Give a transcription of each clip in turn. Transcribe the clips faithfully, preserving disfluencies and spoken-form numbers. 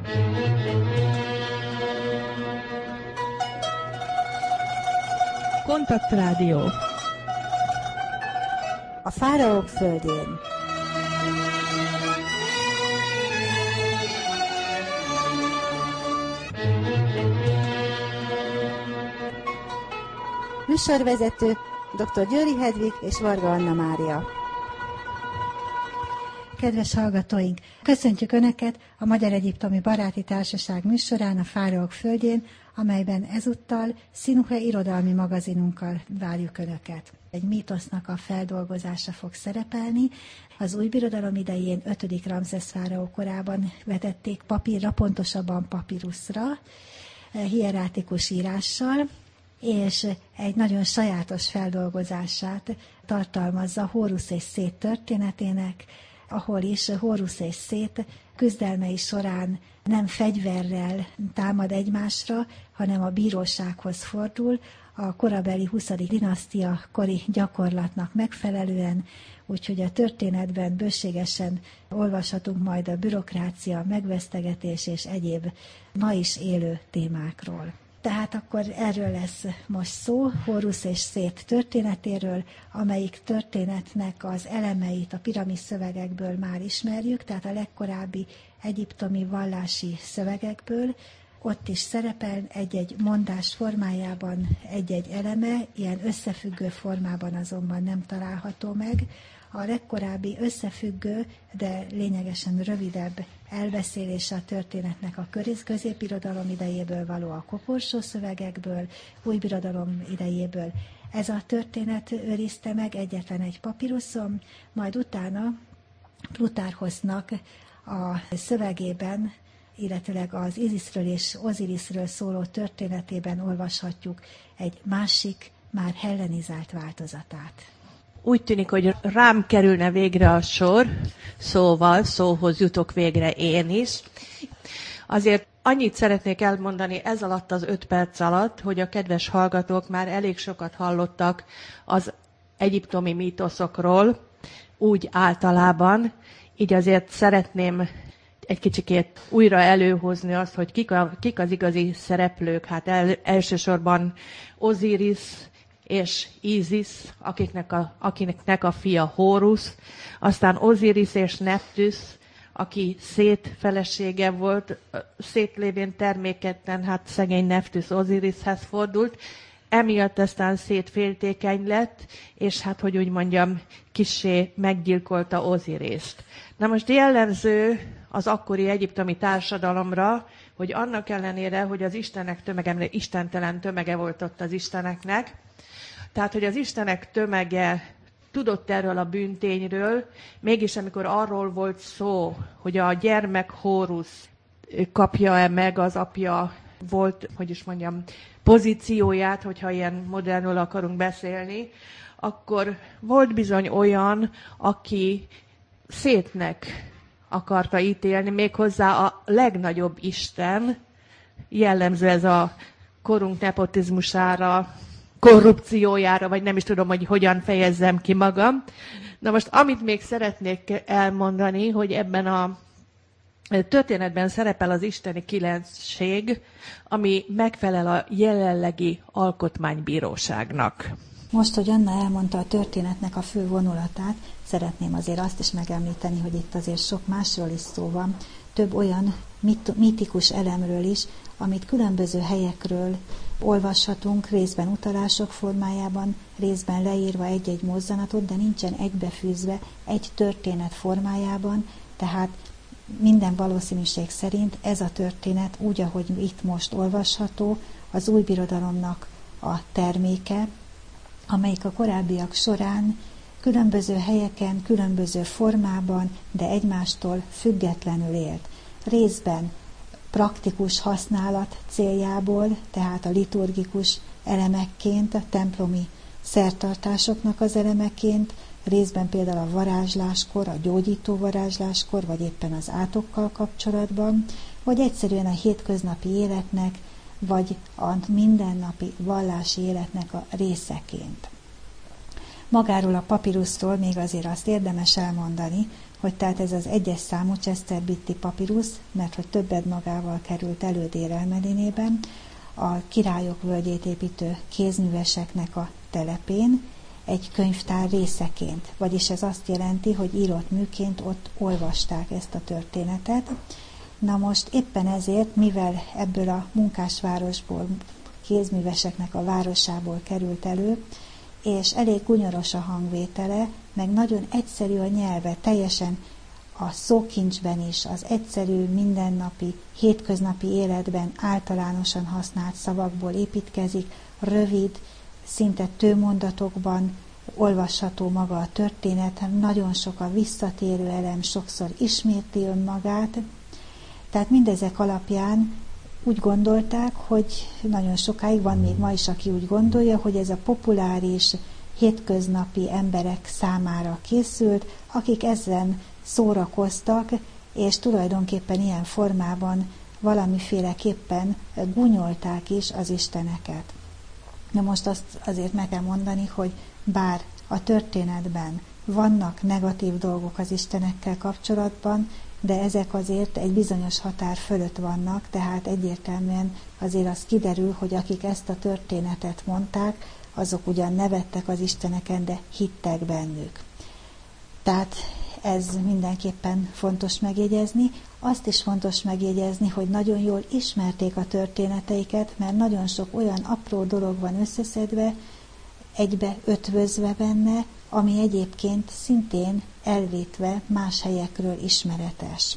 Kontaktrádió. A fáraók földjén. Műsorvezető dr. Győri Hedvig és Varga Anna Mária. Kedves hallgatóink, köszöntjük Önöket a Magyar Egyiptomi Baráti Társaság műsorán a Fáraók földjén, amelyben ezúttal Szinuhe irodalmi magazinunkkal várjuk Önöket. Egy mítosznak a feldolgozása fog szerepelni. Az új birodalom idején ötödik Ramszesz fáraó korában vetették papírra, pontosabban papiruszra, hierátikus írással, és egy nagyon sajátos feldolgozását tartalmazza Hórusz és Szét történetének, ahol is Hórusz és Szét küzdelmei során nem fegyverrel támad egymásra, hanem a bírósághoz fordul, a korabeli huszadik dinasztia kori gyakorlatnak megfelelően, úgyhogy a történetben bőségesen olvashatunk majd a bürokrácia, megvesztegetés és egyéb ma is élő témákról. Tehát akkor erről lesz most szó, Hórusz és Szét történetéről, amelyik történetnek az elemeit a piramis szövegekből már ismerjük, tehát a legkorábbi egyiptomi vallási szövegekből. Ott is szerepel egy-egy mondás formájában egy-egy eleme, ilyen összefüggő formában azonban nem található meg. A legkorábbi összefüggő, de lényegesen rövidebb elbeszélése a történetnek a középbirodalom idejéből való a koporsó szövegekből, új birodalom idejéből. Ez a történet őrizte meg egyetlen egy papiruszon, majd utána Plutarchosznak a szövegében, illetőleg az Iziszről és Ozirisről szóló történetében olvashatjuk egy másik, már hellenizált változatát. Úgy tűnik, hogy rám kerülne végre a sor, szóval szóhoz jutok végre én is. Azért annyit szeretnék elmondani ez alatt az öt perc alatt, hogy a kedves hallgatók már elég sokat hallottak az egyiptomi mítoszokról, úgy általában, így azért szeretném egy kicsikét újra előhozni azt, hogy kik, a, kik az igazi szereplők. Hát el, elsősorban Oziris és Ízis, akiknek a, akiknek a fia Hórusz, aztán Oziris és Neptüsz, aki Szét felesége volt, Szét lévén terméketten, hát szegény Neptüsz Ozirishez fordult, emiatt aztán Szét féltékeny lett, és hát, hogy úgy mondjam, kissé meggyilkolta Ozirist. Na most jellemző az akkori egyiptomi társadalomra, hogy annak ellenére, hogy az istenek tömege, istentelen tömege volt ott az isteneknek, tehát, hogy az istenek tömege tudott erről a bűntényről, mégis amikor arról volt szó, hogy a gyermek Hórusz kapja-e meg az apja volt, hogy is mondjam, pozícióját, hogyha ilyen modernül akarunk beszélni, akkor volt bizony olyan, aki Szétnek akarta ítélni, méghozzá a legnagyobb isten, jellemző ez a korunk nepotizmusára, korrupciójára, vagy nem is tudom, hogy hogyan fejezzem ki magam. Na most, amit még szeretnék elmondani, hogy ebben a történetben szerepel az isteni kilencség, ami megfelel a jelenlegi alkotmánybíróságnak. Most, hogy Anna elmondta a történetnek a fő vonulatát, szeretném azért azt is megemlíteni, hogy itt azért sok másról is szó van, több olyan mit- mítikus elemről is, amit különböző helyekről olvashatunk, részben utalások formájában, részben leírva egy-egy mozzanatot, de nincsen egybefűzve egy történet formájában, tehát minden valószínűség szerint ez a történet úgy, ahogy itt most olvasható, az új birodalomnak a terméke, amelyik a korábbiak során különböző helyeken, különböző formában, de egymástól függetlenül élt. Részben praktikus használat céljából, tehát a liturgikus elemekként, a templomi szertartásoknak az elemeként, részben például a varázsláskor, a gyógyító varázsláskor, vagy éppen az átokkal kapcsolatban, vagy egyszerűen a hétköznapi életnek, vagy a mindennapi vallási életnek a részeként. Magáról a papiruszról még azért azt érdemes elmondani, hogy tehát ez az egyes számú Chester Beatty papirusz, mert hogy többet magával került elő Dél-El-Medinében, a Királyok völgyét építő kézműveseknek a telepén, egy könyvtár részeként, vagyis ez azt jelenti, hogy írott műként ott olvasták ezt a történetet. Na most éppen ezért, mivel ebből a munkásvárosból, kézműveseknek a városából került elő, és elég gunyoros a hangvétele, meg nagyon egyszerű a nyelve, teljesen a szókincsben is, az egyszerű, mindennapi, hétköznapi életben általánosan használt szavakból építkezik, rövid, szinte tőmondatokban olvasható maga a történet, nagyon sok a visszatérő elem, sokszor ismétli önmagát. Tehát mindezek alapján úgy gondolták, hogy nagyon sokáig van még ma is, aki úgy gondolja, hogy ez a populáris, hétköznapi emberek számára készült, akik ezen szórakoztak, és tulajdonképpen ilyen formában valamiféleképpen gúnyolták is az isteneket. Na most azt azért meg kell mondani, hogy bár a történetben vannak negatív dolgok az istenekkel kapcsolatban, de ezek azért egy bizonyos határ fölött vannak, tehát egyértelműen azért az kiderül, hogy akik ezt a történetet mondták, azok ugyan nevettek az isteneken, de hittek bennük. Tehát ez mindenképpen fontos megjegyezni. Azt is fontos megjegyezni, hogy nagyon jól ismerték a történeteiket, mert nagyon sok olyan apró dolog van összeszedve, egybe ötvözve benne, ami egyébként szintén elvétve más helyekről ismeretes.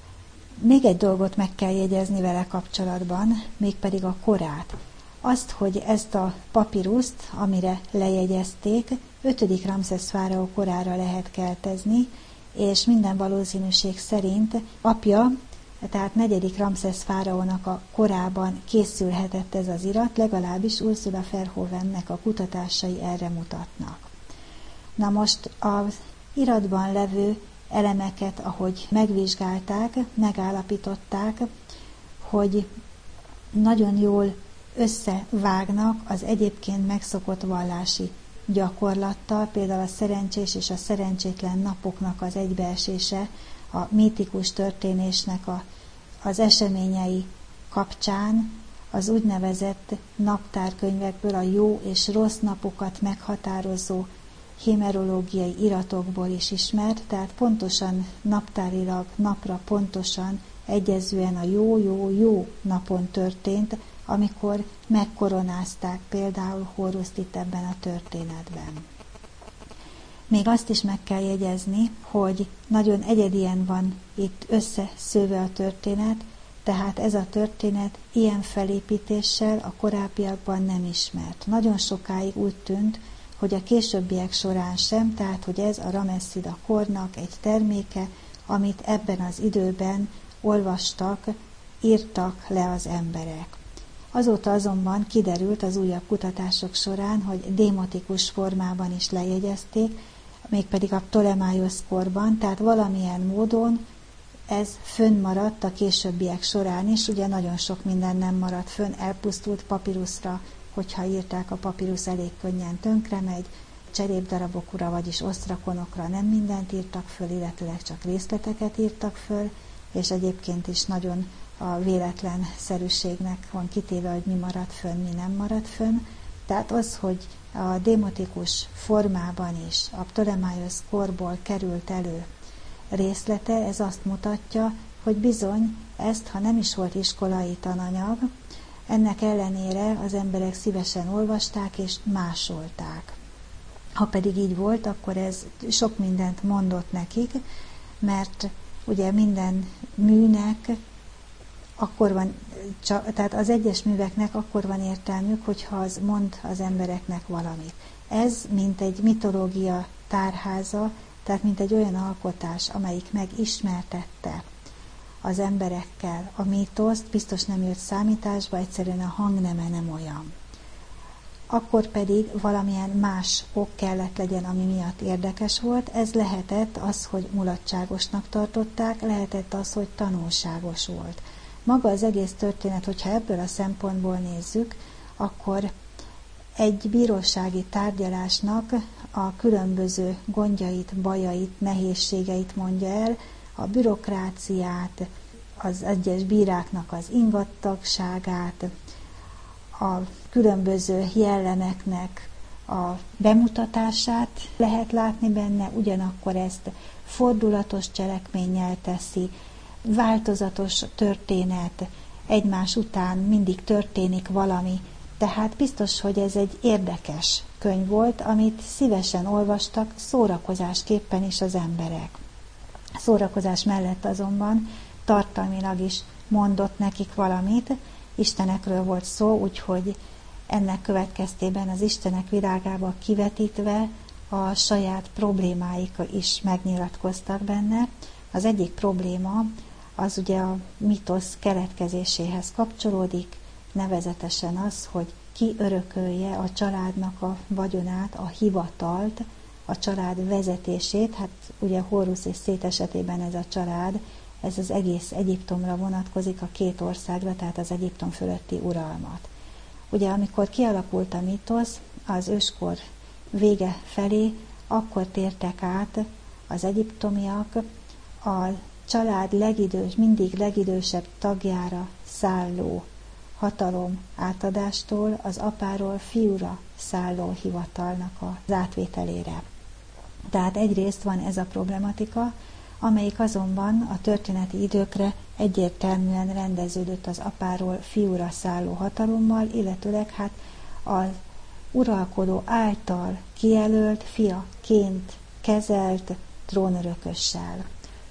Még egy dolgot meg kell jegyezni vele kapcsolatban, mégpedig a korát. Azt, hogy ezt a papiruszt, amire lejegyezték, ötödik Ramszesz fáraó korára lehet keltezni, és minden valószínűség szerint apja, tehát negyedik Ramszesz fáraónak a korában készülhetett ez az irat, legalábbis Ursula Verhoevennek a kutatásai erre mutatnak. Na most az iratban levő elemeket, ahogy megvizsgálták, megállapították, hogy nagyon jól összevágnak az egyébként megszokott vallási gyakorlattal, például a szerencsés és a szerencsétlen napoknak az egybeesése, a mítikus történésnek a, az eseményei kapcsán, az úgynevezett naptárkönyvekből a jó és rossz napokat meghatározó hémerológiai iratokból is ismert, tehát pontosan naptárilag napra pontosan egyezően a jó-jó-jó napon történt, amikor megkoronázták például Horuszt itt ebben a történetben. Még azt is meg kell jegyezni, hogy nagyon egyedien van itt összeszőve a történet, tehát ez a történet ilyen felépítéssel a korábbiakban nem ismert. Nagyon sokáig úgy tűnt, hogy a későbbiek során sem, tehát hogy ez a Rameszida kornak egy terméke, amit ebben az időben olvastak, írtak le az emberek. Azóta azonban kiderült az újabb kutatások során, hogy démotikus formában is lejegyezték, mégpedig a Ptolemaiosz korban, tehát valamilyen módon ez fönnmaradt a későbbiek során is, ugye nagyon sok minden nem maradt fönn, elpusztult papiruszra, hogyha írták, a papirusz elég könnyen tönkre megy, cserépdarabokra, vagyis osztrakonokra nem mindent írtak föl, illetőleg csak részleteket írtak föl, és egyébként is nagyon a véletlenszerűségnek van kitéve, hogy mi marad fönn, mi nem marad fönn. Tehát az, hogy a démotikus formában is a Ptolemaiosz korból került elő részlete, ez azt mutatja, hogy bizony ezt, ha nem is volt iskolai tananyag, ennek ellenére az emberek szívesen olvasták és másolták. Ha pedig így volt, akkor ez sok mindent mondott nekik, mert ugye minden műnek akkor van, tehát az egyes műveknek akkor van értelmük, hogyha az mond az embereknek valamit. Ez, mint egy mitológia tárháza, tehát mint egy olyan alkotás, amelyik megismertette az emberekkel a mítoszt, biztos nem jött számításba, egyszerűen a hangneme nem olyan. Akkor pedig valamilyen más ok kellett legyen, ami miatt érdekes volt. Ez lehetett az, hogy mulatságosnak tartották, lehetett az, hogy tanulságos volt. Maga az egész történet, hogyha ebből a szempontból nézzük, akkor egy bírósági tárgyalásnak a különböző gondjait, bajait, nehézségeit mondja el, a bürokráciát, az egyes bíráknak az ingattagságát, a különböző jellemeknek a bemutatását lehet látni benne, ugyanakkor ezt fordulatos cselekménnyel teszi, változatos történet, egymás után mindig történik valami, tehát biztos, hogy ez egy érdekes könyv volt, amit szívesen olvastak szórakozásképpen is az emberek. Szórakozás mellett azonban tartalmilag is mondott nekik valamit, istenekről volt szó, úgyhogy ennek következtében az istenek világába kivetítve a saját problémáik is megnyilatkoztak benne. Az egyik probléma az ugye a mitosz keletkezéséhez kapcsolódik, nevezetesen az, hogy ki örökölje a családnak a vagyonát, a hivatalt, a család vezetését. Hát ugye Hórusz és Szét esetében ez a család, ez az egész Egyiptomra vonatkozik, a két országra, tehát az Egyiptom fölötti uralmat. Ugye amikor kialakult a mitosz, az őskor vége felé, akkor tértek át az egyiptomiak a család legidős, mindig legidősebb tagjára szálló hatalom átadástól az apáról fiúra szálló hivatalnak az átvételére. Tehát egyrészt van ez a problematika, amelyik azonban a történeti időkre egyértelműen rendeződött az apáról fiúra szálló hatalommal, illetőleg hát az uralkodó által kijelölt fiaként kezelt trónörökössel.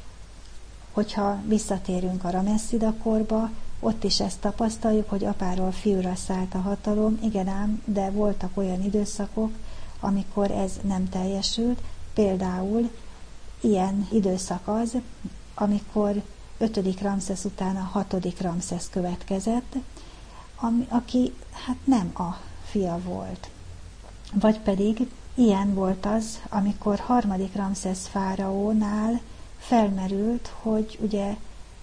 Hogyha visszatérünk a Rameszida korba, ott is ezt tapasztaljuk, hogy apáról fiúra szállt a hatalom, igen ám, de voltak olyan időszakok, amikor ez nem teljesült, például ilyen időszak az, amikor ötödik Ramszesz után a hatodik Ramszesz következett, ami, aki hát nem a fia volt. Vagy pedig ilyen volt az, amikor harmadik Ramszesz fáraónál felmerült, hogy ugye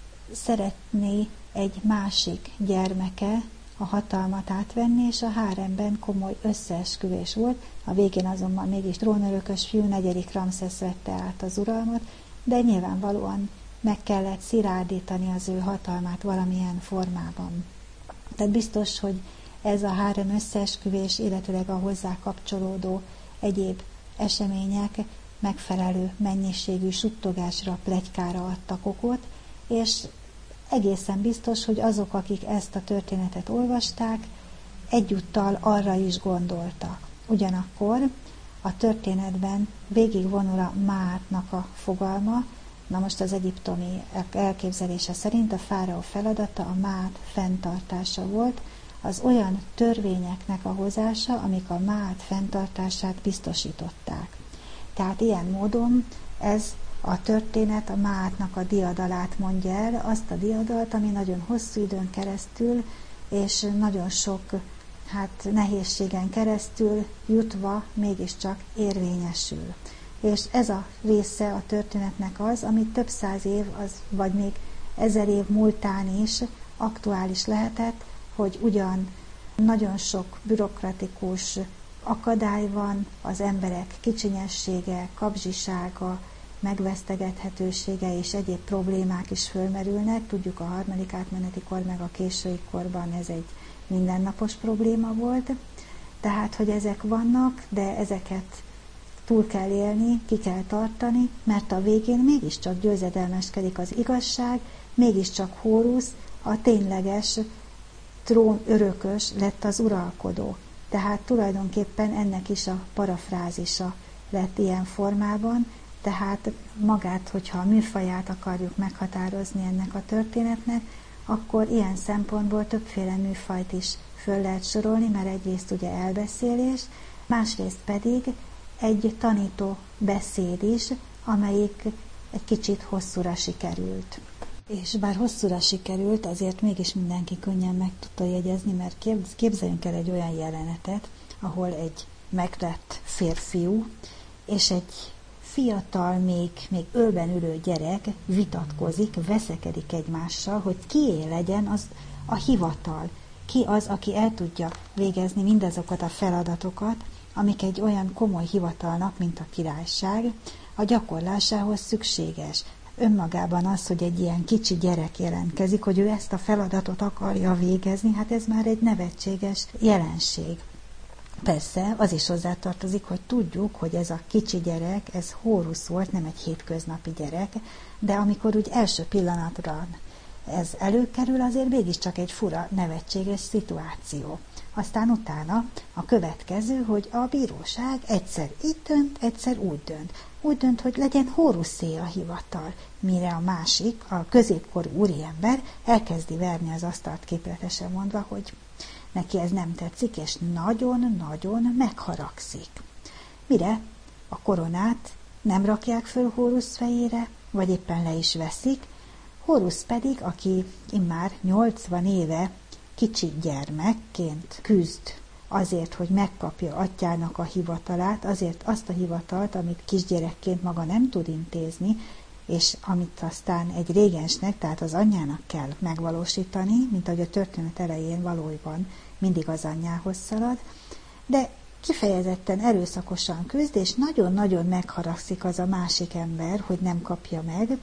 szeretné egy másik gyermeke a hatalmat átvenni, és a háremben komoly összeesküvés volt, a végén azonban mégis trónörökös fiú, negyedik Ramszesz vette át az uralmat, de nyilvánvalóan meg kellett szilárdítani az ő hatalmát valamilyen formában. Tehát biztos, hogy ez a hárem összeesküvés, illetőleg a hozzá kapcsolódó egyéb események megfelelő mennyiségű suttogásra, pletykára adtak okot, és egészen biztos, hogy azok, akik ezt a történetet olvasták, egyúttal arra is gondoltak. Ugyanakkor a történetben végigvonul a Máátnak a fogalma. Na most az egyiptomi elképzelése szerint a fáraó feladata a Máát fenntartása volt, az olyan törvényeknek a hozása, amik a Máát fenntartását biztosították. Tehát ilyen módon ez a történet a Máátnak a diadalát mondja el, azt a diadalt, ami nagyon hosszú időn keresztül, és nagyon sok hát, nehézségen keresztül jutva mégiscsak érvényesül. És ez a része a történetnek az, ami több száz év, az, vagy még ezer év múltán is aktuális lehetett, hogy ugyan nagyon sok bürokratikus akadály van, az emberek kicsinyessége, kapzsisága, megvesztegethetősége és egyéb problémák is fölmerülnek. Tudjuk, a harmadik átmeneti kor meg a késői korban ez egy mindennapos probléma volt. Tehát, hogy ezek vannak, de ezeket túl kell élni, ki kell tartani, mert a végén mégiscsak győzedelmeskedik az igazság, mégiscsak Hórusz, a tényleges trón örökös lett az uralkodó. Tehát tulajdonképpen ennek is a parafrázisa lett ilyen formában, tehát magát, hogyha a műfaját akarjuk meghatározni ennek a történetnek, akkor ilyen szempontból többféle műfajt is föl lehet sorolni, mert egyrészt ugye elbeszélés, másrészt pedig egy tanító beszéd is, amelyik egy kicsit hosszúra sikerült. És bár hosszúra sikerült, azért mégis mindenki könnyen meg tudta jegyezni, mert képzeljünk el egy olyan jelenetet, ahol egy megtett férfiú és egy fiatal, még, még ölben ülő gyerek vitatkozik, veszekedik egymással, hogy kié legyen az a hivatal. ki az, aki el tudja végezni mindazokat a feladatokat, amik egy olyan komoly hivatalnak, mint a királyság, a gyakorlásához szükséges. Önmagában az, hogy egy ilyen kicsi gyerek jelentkezik, hogy ő ezt a feladatot akarja végezni, hát ez már egy nevetséges jelenség. Persze, az is hozzátartozik, hogy tudjuk, hogy ez a kicsi gyerek, ez Hórusz volt, nem egy hétköznapi gyerek, de amikor úgy első pillanatra ez előkerül, azért mégiscsak egy fura, nevetséges szituáció. Aztán utána a következő, hogy a bíróság egyszer így dönt, egyszer úgy dönt. Úgy dönt, hogy legyen Hóruszé a hivatal, mire a másik, a középkorú úriember elkezdi verni az asztalt, képletesen mondva, hogy neki ez nem tetszik, és nagyon-nagyon megharagszik. Mire a koronát nem rakják föl Hórusz fejére, vagy éppen le is veszik, Hórusz pedig, aki immár nyolcvan éve kicsi gyermekként küzd azért, hogy megkapja atyának a hivatalát, azért azt a hivatalt, amit kisgyerekként maga nem tud intézni, és amit aztán egy régensnek, tehát az anyjának kell megvalósítani, mint ahogy a történet elején valójában mindig az anyjához szalad, de kifejezetten erőszakosan küzd, és nagyon-nagyon megharagszik az a másik ember, hogy nem kapja meg,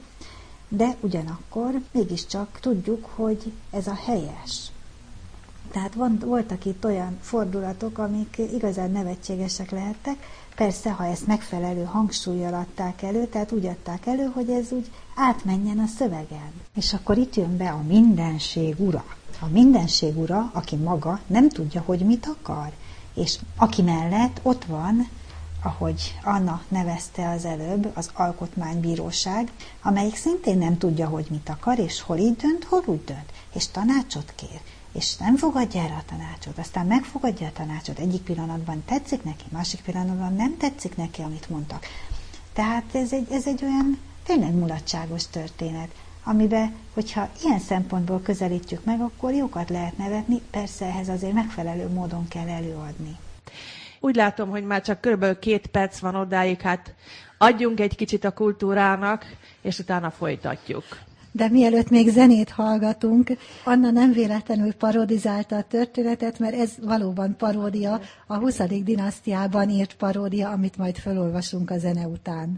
de ugyanakkor mégiscsak tudjuk, hogy ez a helyes. Tehát van, voltak itt olyan fordulatok, amik igazán nevetségesek lehettek. Persze, ha ezt megfelelő hangsúllyal adták elő, tehát úgy adták elő, hogy ez úgy átmenjen a szövegen. És akkor itt jön be a mindenség ura. A mindenség ura, aki maga nem tudja, hogy mit akar. És aki mellett ott van, ahogy Anna nevezte az előbb, az alkotmánybíróság, amelyik szintén nem tudja, hogy mit akar, és hol így dönt, hol úgy dönt, és tanácsot kér, és nem fogadja el a tanácsot, aztán megfogadja a tanácsot, egyik pillanatban tetszik neki, másik pillanatban nem tetszik neki, amit mondtak. Tehát ez egy, ez egy olyan tényleg mulatságos történet, amiben, hogyha ilyen szempontból közelítjük meg, akkor jókat lehet nevetni, persze ehhez azért megfelelő módon kell előadni. Úgy látom, hogy már csak körülbelül két perc van odáig, hát adjunk egy kicsit a kultúrának, és utána folytatjuk. De mielőtt még zenét hallgatunk, Anna nem véletlenül parodizálta a történetet, mert ez valóban paródia, a huszadik dinasztiában írt paródia, amit majd felolvasunk a zene után.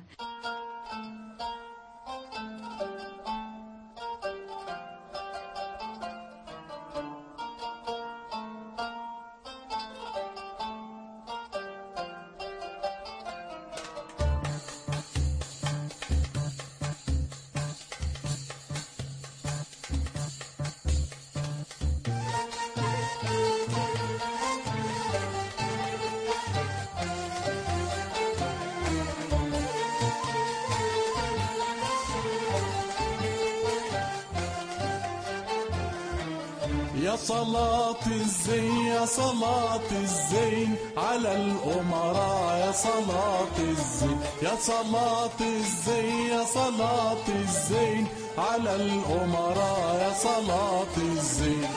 يا صلاة الزين يا صلاة الزين على الأمراء يا صلاة الزين يا صلاة الزين يا صلاة الزين على الأمراء يا صلاة الزين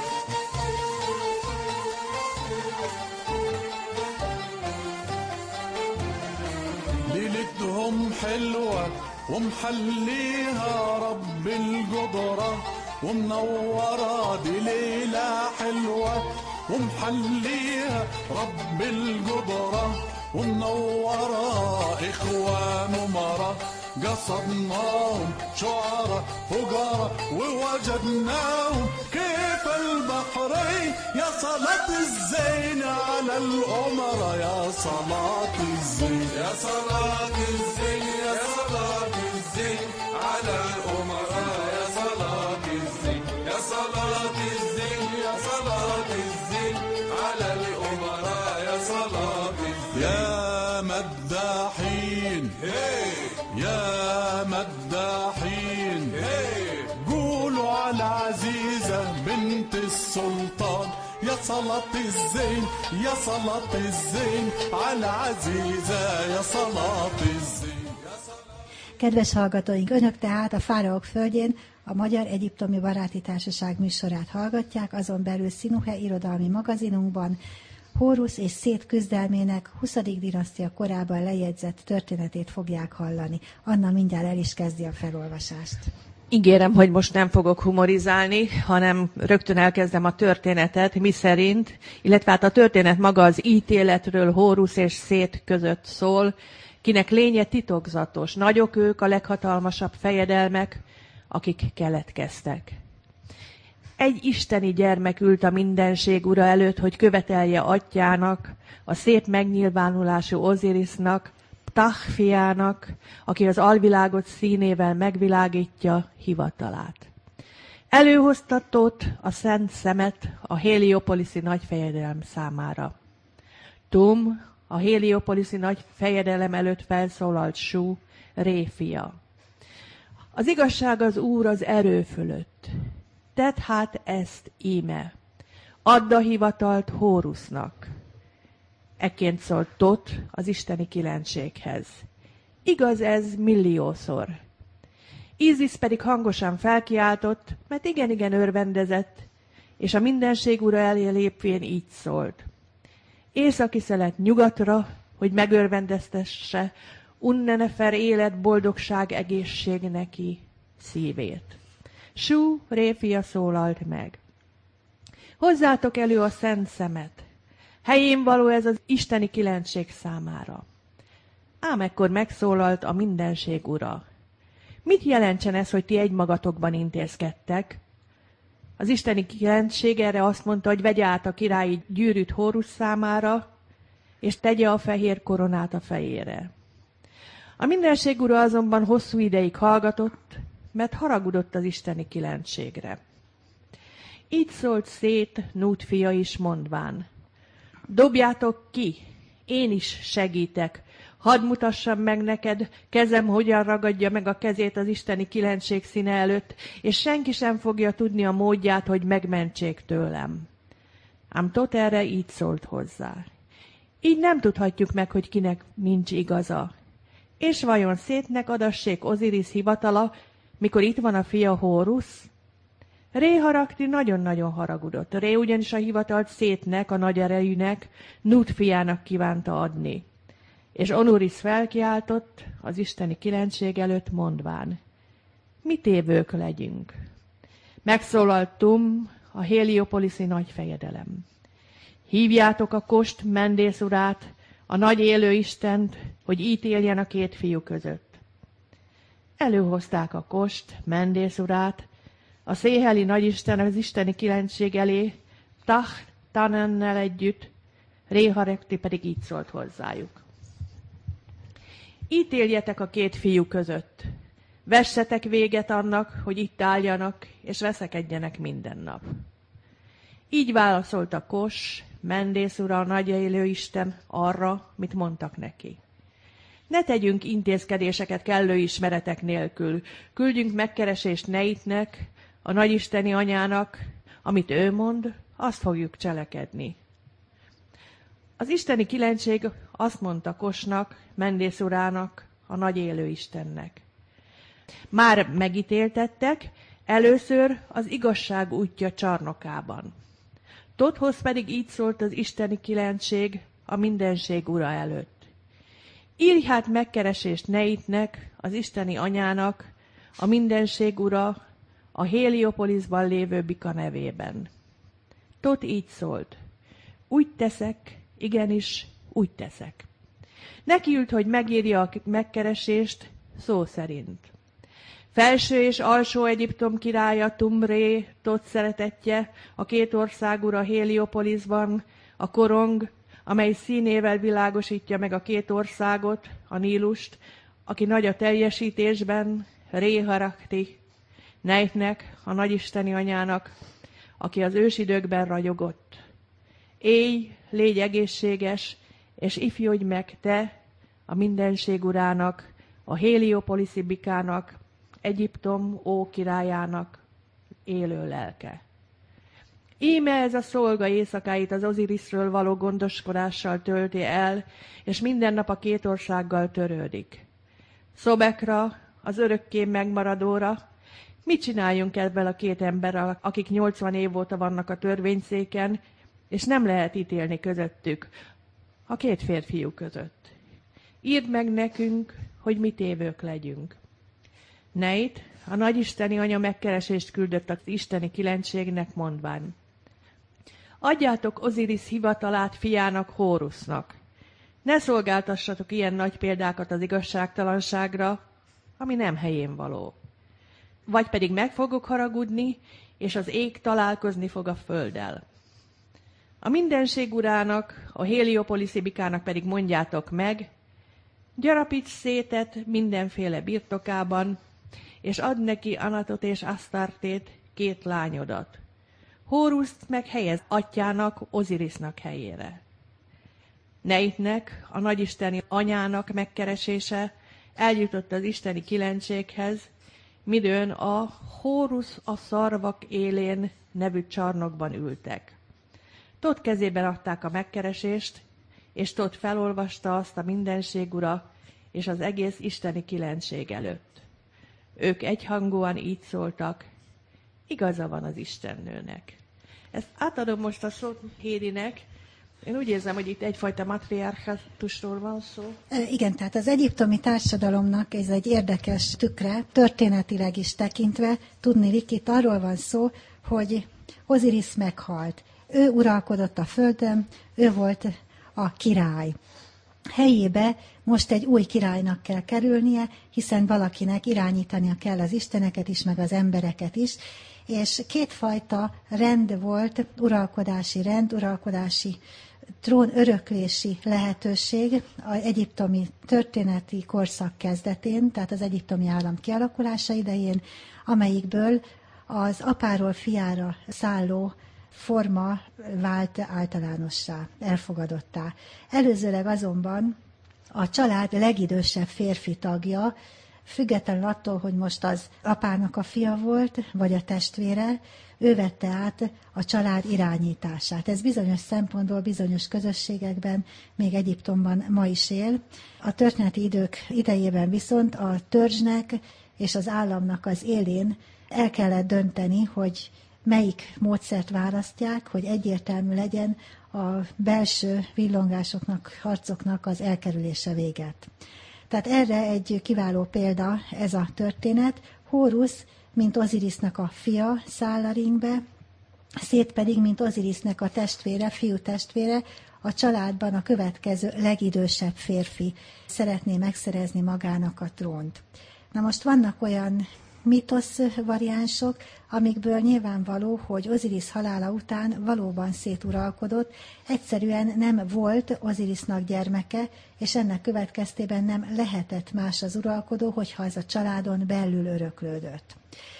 ليلتهم حلوة ومحليها رب القدرة ومنورة دي ليلة حلوة ومحليها رب القدرة ومنورة إخوان ومرة قصدناهم شعراء فقراء ووجدناهم كيف البحرين يا صلاة الزين على الأمراء يا صلاة الزين يا صلاة الزين يا صلاة الزين على الأمراء يا صلاة الزين يا صلاة الزين يا صلاة الزين على الأمراء يا صلاة الزين يا مداحين يا مداحين قولوا على عزيزة بنت السلطان يا صلاة الزين يا صلاة الزين على عزيزة يا صلاة الزين. Kedves hallgatóink, önök tehát a Fáraók földjén a Magyar Egyiptomi Baráti Társaság műsorát hallgatják, azon belül Szinuhe irodalmi magazinunkban Hórusz és Szét küzdelmének huszadik dinasztia korában lejegyzett történetét fogják hallani. Anna mindjárt el is kezdi a felolvasást. Ígérem, hogy most nem fogok humorizálni, hanem rögtön elkezdem a történetet, mi szerint, illetve hát a történet maga az ítéletről Hórusz és Szét között szól, kinek lénye titokzatos. Nagyok ők, a leghatalmasabb fejedelmek, akik keletkeztek. Egy isteni gyermek ült a mindenség ura előtt, hogy követelje atyjának, a szép megnyilvánulású Ozirisnak, Ptah fiának, aki az alvilágot színével megvilágítja hivatalát. Előhoztatott a szent szemet a Héliopoliszi nagyfejedelem számára. Tum, a Héliopoliszi nagyfejedelem előtt felszólalt Sú, Ré fia. Az igazság az Úr az erő fölött. Tedd hát ezt íme. Add a hivatalt Hórusznak. Ekként szólt Tot az isteni kilencséghez. Igaz ez milliószor. Ízisz pedig hangosan felkiáltott, mert igen-igen örvendezett, és a mindenség ura elé lépvén így szólt. Északi szelet nyugatra, hogy megörvendeztesse Unnenefer élet, boldogság, egészség neki szívét. Sú, Ré fia szólalt meg. Hozzátok elő a szent szemet. Helyén való ez az isteni kilencség számára. Ám ekkor megszólalt a mindenség ura. Mit jelentsen ez, hogy ti egymagatokban intézkedtek? Az isteni kilencség erre azt mondta, hogy vegye át a királyi gyűrűt Hórusz számára, és tegye a fehér koronát a fejére. A mindenség ura azonban hosszú ideig hallgatott, mert haragudott az isteni kilencségre. Így szólt Szét, Nút fia is mondván. Dobjátok ki, én is segítek. Hadd mutassam meg neked, kezem hogyan ragadja meg a kezét az isteni kilencség színe előtt, és senki sem fogja tudni a módját, hogy megmentsék tőlem. Ám Tot erre így szólt hozzá. Így nem tudhatjuk meg, hogy kinek nincs igaza. És vajon Szétnek adassék Ozirisz hivatala, mikor itt van a fia Hórusz? Ré haragti nagyon-nagyon haragudott. Ré ugyanis a hivatalt Szétnek, a nagy erejűnek, Nút fiának kívánta adni. És Onurisz felkiáltott az isteni kilencség előtt mondván. Mi tévők legyünk. Megszólalt Tum, a Héliopoliszi nagyfejedelem. Hívjátok a Kost Mendész urát, a nagy élő Istent, hogy ítéljen a két fiú között. Előhozták a Kost Mendész urát, a széheli nagyisten az isteni kilencség elé, Ptah Tanennel együtt, Ré haragti pedig így szólt hozzájuk. Ítéljetek a két fiú között. Vessetek véget annak, hogy itt álljanak, és veszekedjenek minden nap. Így válaszolt a Kos, Mendész ura, a nagy élő Isten arra, mit mondtak neki. Ne tegyünk intézkedéseket kellő ismeretek nélkül. Küldjünk megkeresést Neitnek, a nagyisteni anyának, amit ő mond, azt fogjuk cselekedni. Az isteni kilencség azt mondta Kosnak, Mendész urának, a nagy élő Istennek. Már megítéltettek, először az igazság útja csarnokában. Tothoz pedig így szólt az isteni kilencség a mindenség ura előtt. Írj hát megkeresést Neitnek, az isteni anyának, a mindenség ura, a Héliopolisban lévő bika nevében. Tot így szólt. Úgy teszek, igenis, úgy teszek. Nekiült, hogy megírja a megkeresést szó szerint. Felső és alsó Egyiptom királya Tum-Ré, Tot szeretetje, a két ország ura Héliopolisban, a korong, amely színével világosítja meg a két országot, a Nílust, aki nagy a teljesítésben, Ré haragti, Neitnek, a nagyisteni anyának, aki az ősidőkben ragyogott. Élj, légy egészséges, és ifjodj meg te, a mindenség urának, a Héliopoliszi bikának, Egyiptom ó királyának élő lelke. Íme ez a szolga éjszakáit az Oziriszről való gondoskodással tölti el, és minden nap a két országgal törődik. Szobekra, az örökké megmaradóra, mit csináljunk ebben a két emberrel, akik nyolcvan év óta vannak a törvényszéken, és nem lehet ítélni közöttük, a két férfiú között. Írd meg nekünk, hogy mi tévők legyünk. Neit, a nagyisteni anya megkeresést küldött az isteni kilencségnek, mondván: adjátok Oziris hivatalát fiának, Hórusznak. Ne szolgáltassatok ilyen nagy példákat az igazságtalanságra, ami nem helyén való. Vagy pedig meg fogok haragudni, és az ég találkozni fog a földdel. A mindenség urának, a Héliopoliszi bikának pedig mondjátok meg: gyarapíts szétet mindenféle birtokában, és add neki Anatot és Asztartét, két lányodat. Hóruszt meg helyez atyának, Ozirisnak helyére. Neitnek, a nagyisteni anyának megkeresése eljutott az isteni kilencséghez, midőn a Hórusz a szarvak élén nevű csarnokban ültek. Tóth kezében adták a megkeresést, és Tóth felolvasta azt a mindenség ura és az egész isteni kilencség előtt. Ők egyhangúan így szóltak: igaza van az istennőnek. Ezt átadom most a szót Hédinek. Én úgy érzem, hogy itt egyfajta matriarchatusról van szó. Igen, tehát az egyiptomi társadalomnak ez egy érdekes tükre, történetileg is tekintve. Tudniillik, itt arról van szó, hogy Oziris meghalt. Ő uralkodott a földön, ő volt a király. Helyébe most egy új királynak kell kerülnie, hiszen valakinek irányítania kell az isteneket is, meg az embereket is, és kétfajta rend volt, uralkodási rend, uralkodási trón öröklési lehetőség az egyiptomi történeti korszak kezdetén, tehát az egyiptomi állam kialakulása idején, amelyikből az apáról fiára szálló forma vált általánossá, elfogadottá. Előzőleg azonban a család legidősebb férfi tagja, függetlenül attól, hogy most az apának a fia volt, vagy a testvére, ő vette át a család irányítását. Ez bizonyos szempontból, bizonyos közösségekben, még Egyiptomban ma is él. A történeti idők idejében viszont a törzsnek és az államnak az élén el kellett dönteni, hogy melyik módszert választják, hogy egyértelmű legyen a belső villongásoknak, harcoknak az elkerülése véget. Tehát erre egy kiváló példa ez a történet. Hórusz, mint Ozirisnak a fia, száll a ringbe, Szét pedig, mint Ozirisnek a testvére, fiú testvére, a családban a következő legidősebb férfi szeretné megszerezni magának a trónt. Na most vannak olyan mítosz variánsok, amikből nyilvánvaló, hogy Oziris halála után valóban Szét uralkodott, egyszerűen nem volt Ozirisnak gyermeke, és ennek következtében nem lehetett más az uralkodó, hogyha az a családon belül öröklődött.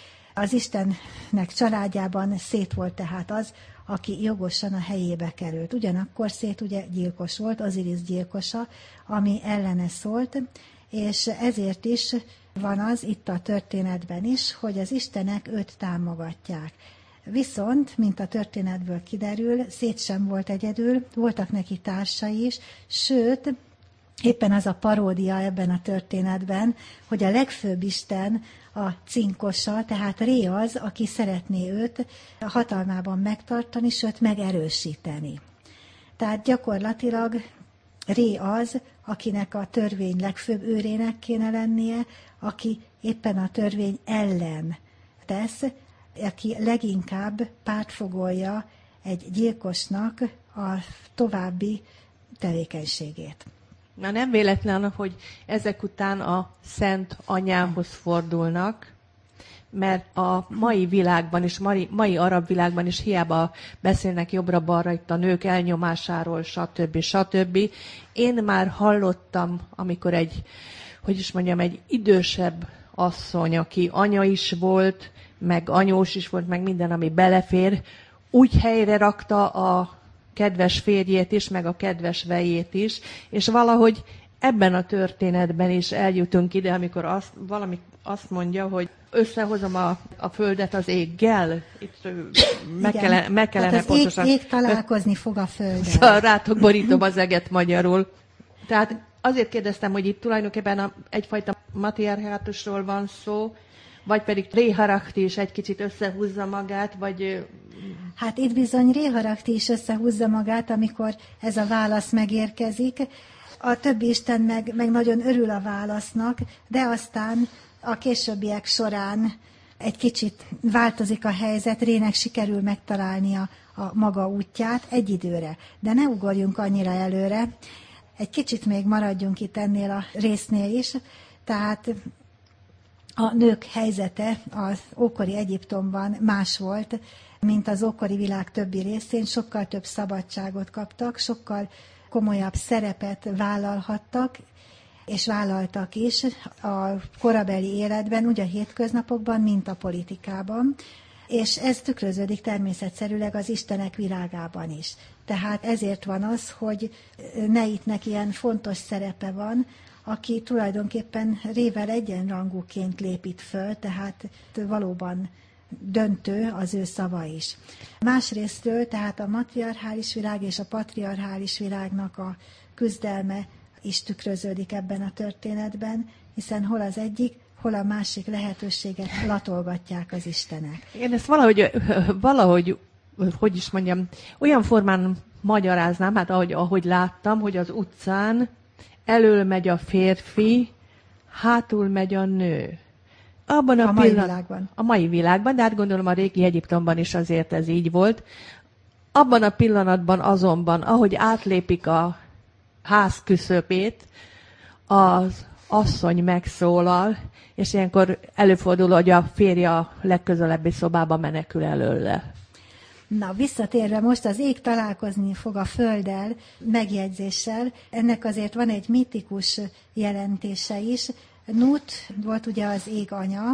Az Istennek családjában Szét volt tehát az, aki jogosan a helyébe került. Ugyanakkor Szét ugye gyilkos volt, Oziris gyilkosa, ami ellene szólt, és ezért is van az itt a történetben is, hogy az istenek őt támogatják. Viszont, mint a történetből kiderül, Szét sem volt egyedül, voltak neki társai is, sőt, éppen az a paródia ebben a történetben, hogy a legfőbb isten a cinkosa, tehát Ré az, aki szeretné őt hatalmában megtartani, sőt megerősíteni. Tehát gyakorlatilag Ré az, akinek a törvény legfőbb őrének kéne lennie, aki éppen a törvény ellen tesz, aki leginkább pártfogolja egy gyilkosnak a további tevékenységét. Na nem véletlen, hogy ezek után a Szent Anyához fordulnak, mert a mai világban és mai, mai arab világban is hiába beszélnek jobbra-balra itt a nők elnyomásáról, stb. stb. Én már hallottam, amikor egy, hogy is mondjam, egy idősebb asszony, aki anya is volt, meg anyós is volt, meg minden, ami belefér, úgy helyre rakta a kedves férjét is, meg a kedves vejét is, és valahogy ebben a történetben is eljutunk ide, amikor azt, valami azt mondja, hogy összehozom a, a földet az éggel. Itt meg, kellene, meg kellene hát az pontosan... ég, ég találkozni fog a földdel. Szóval rátok borítom az eget magyarul. Tehát azért kérdeztem, hogy itt tulajdonképpen a, egyfajta matriarchátusról van szó, vagy pedig Réharakti is egy kicsit összehúzza magát, vagy... Hát itt bizony Réharakti is összehúzza magát, amikor ez a válasz megérkezik. A többi isten meg, meg nagyon örül a válasznak, de aztán A későbbiek során egy kicsit változik a helyzet, Rének sikerül megtalálnia a maga útját egy időre. De ne ugorjunk annyira előre, egy kicsit még maradjunk itt ennél a résznél is. Tehát a nők helyzete az ókori Egyiptomban más volt, mint az ókori világ többi részén, sokkal több szabadságot kaptak, sokkal komolyabb szerepet vállalhattak, és vállaltak is a korabeli életben, úgy a hétköznapokban, mint a politikában, és ez tükröződik természetszerűleg az istenek világában is. Tehát ezért van az, hogy Neitnek ilyen fontos szerepe van, aki tulajdonképpen Rével egyenrangúként lépít föl, tehát valóban döntő az ő szava is. Másrésztről tehát a matriarchális világ és a patriarchális világnak a küzdelme is tükröződik ebben a történetben, hiszen hol az egyik, hol a másik lehetőséget latolgatják az istenek. Én ezt valahogy, valahogy, hogy is mondjam, olyan formán magyaráznám, hát ahogy, ahogy láttam, hogy az utcán elől megy a férfi, hátul megy a nő. Abban a, a mai pillanat, világban. A mai világban, de hát gondolom a régi Egyiptomban is azért ez így volt. Abban a pillanatban azonban, ahogy átlépik a ház küszöbét, az asszony megszólal, és ilyenkor előfordul, hogy a férje a legközelebbi szobába menekül előle. Na, visszatérve most az ég találkozni fog a földdel, megjegyzéssel, ennek azért van egy mitikus jelentése is. Nut volt ugye az ég anya,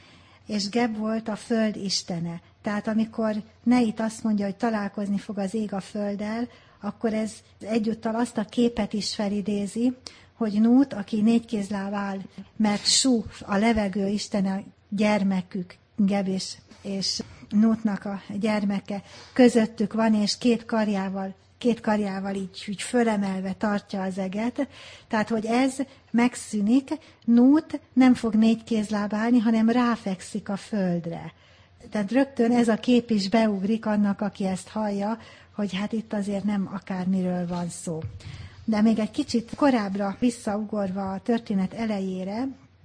és Geb volt a föld istene. Tehát amikor Neit azt mondja, hogy találkozni fog az ég a földdel, akkor ez egyúttal azt a képet is felidézi, hogy Nút, aki négykézláb áll, mert Sú, a levegő istene, gyermekük, Geb és, és Nútnak a gyermeke közöttük van, és két karjával, két karjával így, így fölemelve tartja az eget. Tehát, hogy ez megszűnik, Nút nem fog négykézláb állni, hanem ráfekszik a földre. Tehát rögtön ez a kép is beugrik annak, aki ezt hallja, hogy hát itt azért nem akármiről van szó. De még egy kicsit korábbra visszaugorva a történet elejére,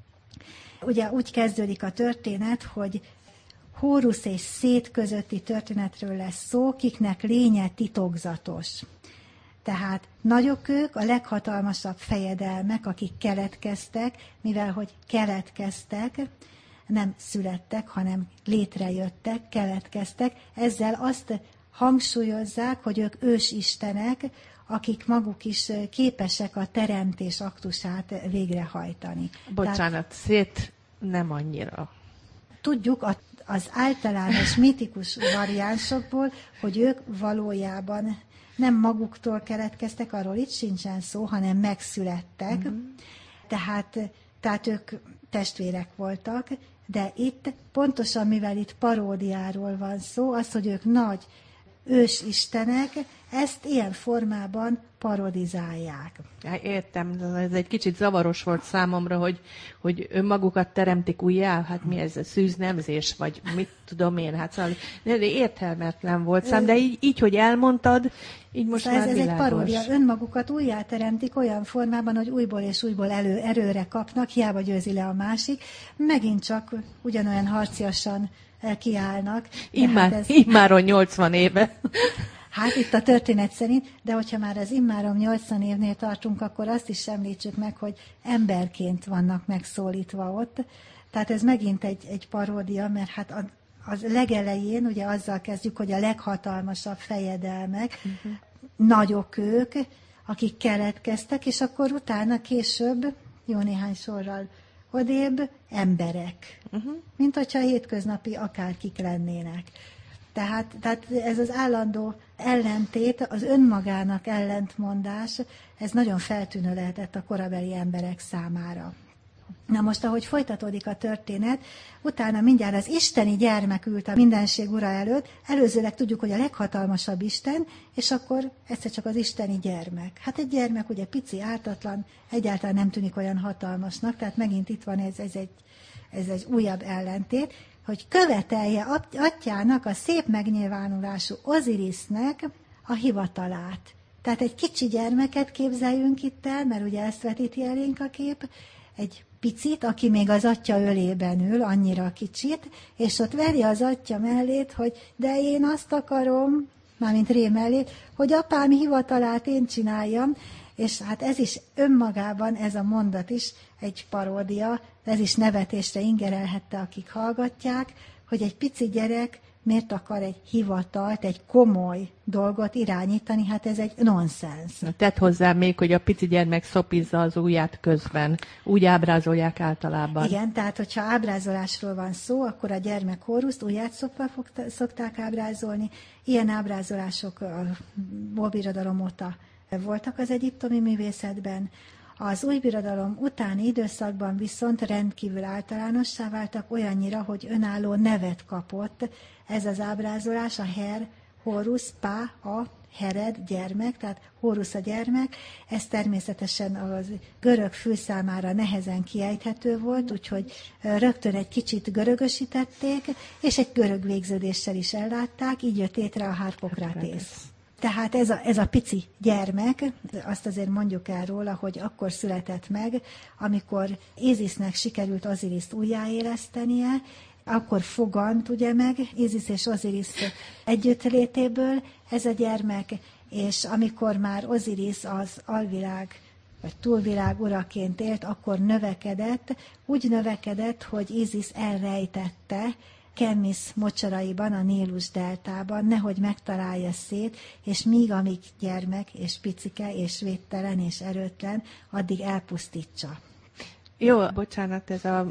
ugye úgy kezdődik a történet, hogy Hórusz és Szét közötti történetről lesz szó, kiknek lénye titokzatos. Tehát nagyok ők, a leghatalmasabb fejedelmek, akik keletkeztek, mivel hogy keletkeztek, nem születtek, hanem létrejöttek, keletkeztek. Ezzel azt hangsúlyozzák, hogy ők ősistenek, akik maguk is képesek a teremtés aktusát végrehajtani. Bocsánat, Tehát, Szét nem annyira. Tudjuk a, az általános mitikus variánsokból, hogy ők valójában nem maguktól keletkeztek, arról itt sincsen szó, hanem megszülettek. Uh-huh. Tehát, tehát ők testvérek voltak, de itt pontosan, mivel itt paródiáról van szó, az, hogy ők nagy ősistenek, ezt ilyen formában parodizálják. Értem, ez egy kicsit zavaros volt számomra, hogy, hogy önmagukat teremtik újjá, hát mi ez, a szűznemzés, vagy mit tudom én, hát szóval értelmetlen volt szám, de így, így, hogy elmondtad, így most szóval már ez, ez egy paródia, önmagukat újjá teremtik olyan formában, hogy újból és újból elő, erőre kapnak, hiába győzi le a másik, megint csak ugyanolyan harciasan kiállnak. Immár, hát ez... Immáron nyolcvan éve. Hát itt a történet szerint, de hogyha már az immáron nyolcvan évnél tartunk, akkor azt is említsük meg, hogy emberként vannak megszólítva ott. Tehát ez megint egy, egy paródia, mert hát a, az legelején ugye azzal kezdjük, hogy a leghatalmasabb fejedelmek, uh-huh. nagyok ők, akik keletkeztek, és akkor utána később, jó néhány sorral odébb, emberek. Uh-huh. Mint hogyha hétköznapi akárkik lennének. Tehát, tehát ez az állandó ellentét, az önmagának ellentmondás, ez nagyon feltűnő lehetett a korabeli emberek számára. Na most, ahogy folytatódik a történet, utána mindjárt az isteni gyermek ült a mindenség ura előtt, előzőleg tudjuk, hogy a leghatalmasabb Isten, és akkor egyszer csak az isteni gyermek. Hát egy gyermek ugye pici, ártatlan, egyáltalán nem tűnik olyan hatalmasnak, tehát megint itt van ez, ez, egy, ez egy újabb ellentét, hogy követelje atyának, a szép megnyilvánulású Ozirisznek a hivatalát. Tehát egy kicsi gyermeket képzeljünk itt el, mert ugye ezt vetíti elénk a kép, egy picit, aki még az atya ölében ül, annyira kicsit, és ott veri az atya mellét, hogy de én azt akarom, mármint Ré mellét, hogy apám hivatalát én csináljam, és hát ez is önmagában, ez a mondat is egy paródia, ez is nevetésre ingerelhette, akik hallgatják, hogy egy pici gyerek miért akar egy hivatalt, egy komoly dolgot irányítani, hát ez egy nonsens. Tedd hozzá még, hogy a pici gyermek szopizza az ujját közben. Úgy ábrázolják általában. Igen, tehát hogyha ábrázolásról van szó, akkor a gyermek horuszt ujját szopva szokták ábrázolni. Ilyen ábrázolások a óbirodalom óta voltak az egyiptomi művészetben. Az új birodalom utáni időszakban viszont rendkívül általánossá váltak, olyannyira, hogy önálló nevet kapott ez az ábrázolás, a Her, Horus, Pá, a Hered, gyermek, tehát Horus a gyermek. Ez természetesen az görög fül számára nehezen kiejthető volt, úgyhogy rögtön egy kicsit görögösítették, és egy görög végződéssel is ellátták, így jött létre a Harpokratész. Tehát ez a, ez a pici gyermek, azt azért mondjuk el róla, hogy akkor született meg, amikor Ízisznek sikerült Oziriszt újjáélesztenie, akkor fogant ugye meg Ízisz és Ozirisz együttlétéből ez a gyermek, és amikor már Ozirisz az alvilág vagy túlvilág uraként élt, akkor növekedett, úgy növekedett, hogy Ízisz elrejtette Kemmisz mocsaraiban, a Nílus deltában, nehogy megtalálja szét, és míg amíg gyermek, és picike, és védtelen, és erőtlen, addig elpusztítsa. Jó, bocsánat, ez a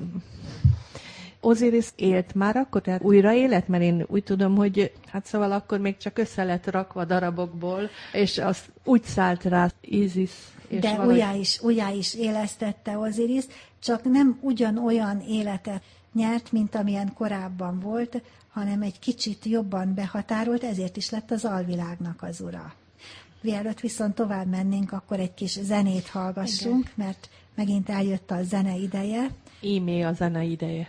Ozirisz élt már akkor, tehát újra élet, mert én úgy tudom, hogy hát szóval akkor még csak össze lett rakva darabokból, és azt úgy szállt rá Ízisz. De valahogy... újjá is, újjá is élesztette Ozirisz, csak nem ugyanolyan életet nyert, mint amilyen korábban volt, hanem egy kicsit jobban behatárolt, ezért is lett az alvilágnak az ura. Mielőtt viszont tovább mennénk, akkor egy kis zenét hallgassunk, igen, mert megint eljött a zene ideje. Ímé a zene ideje.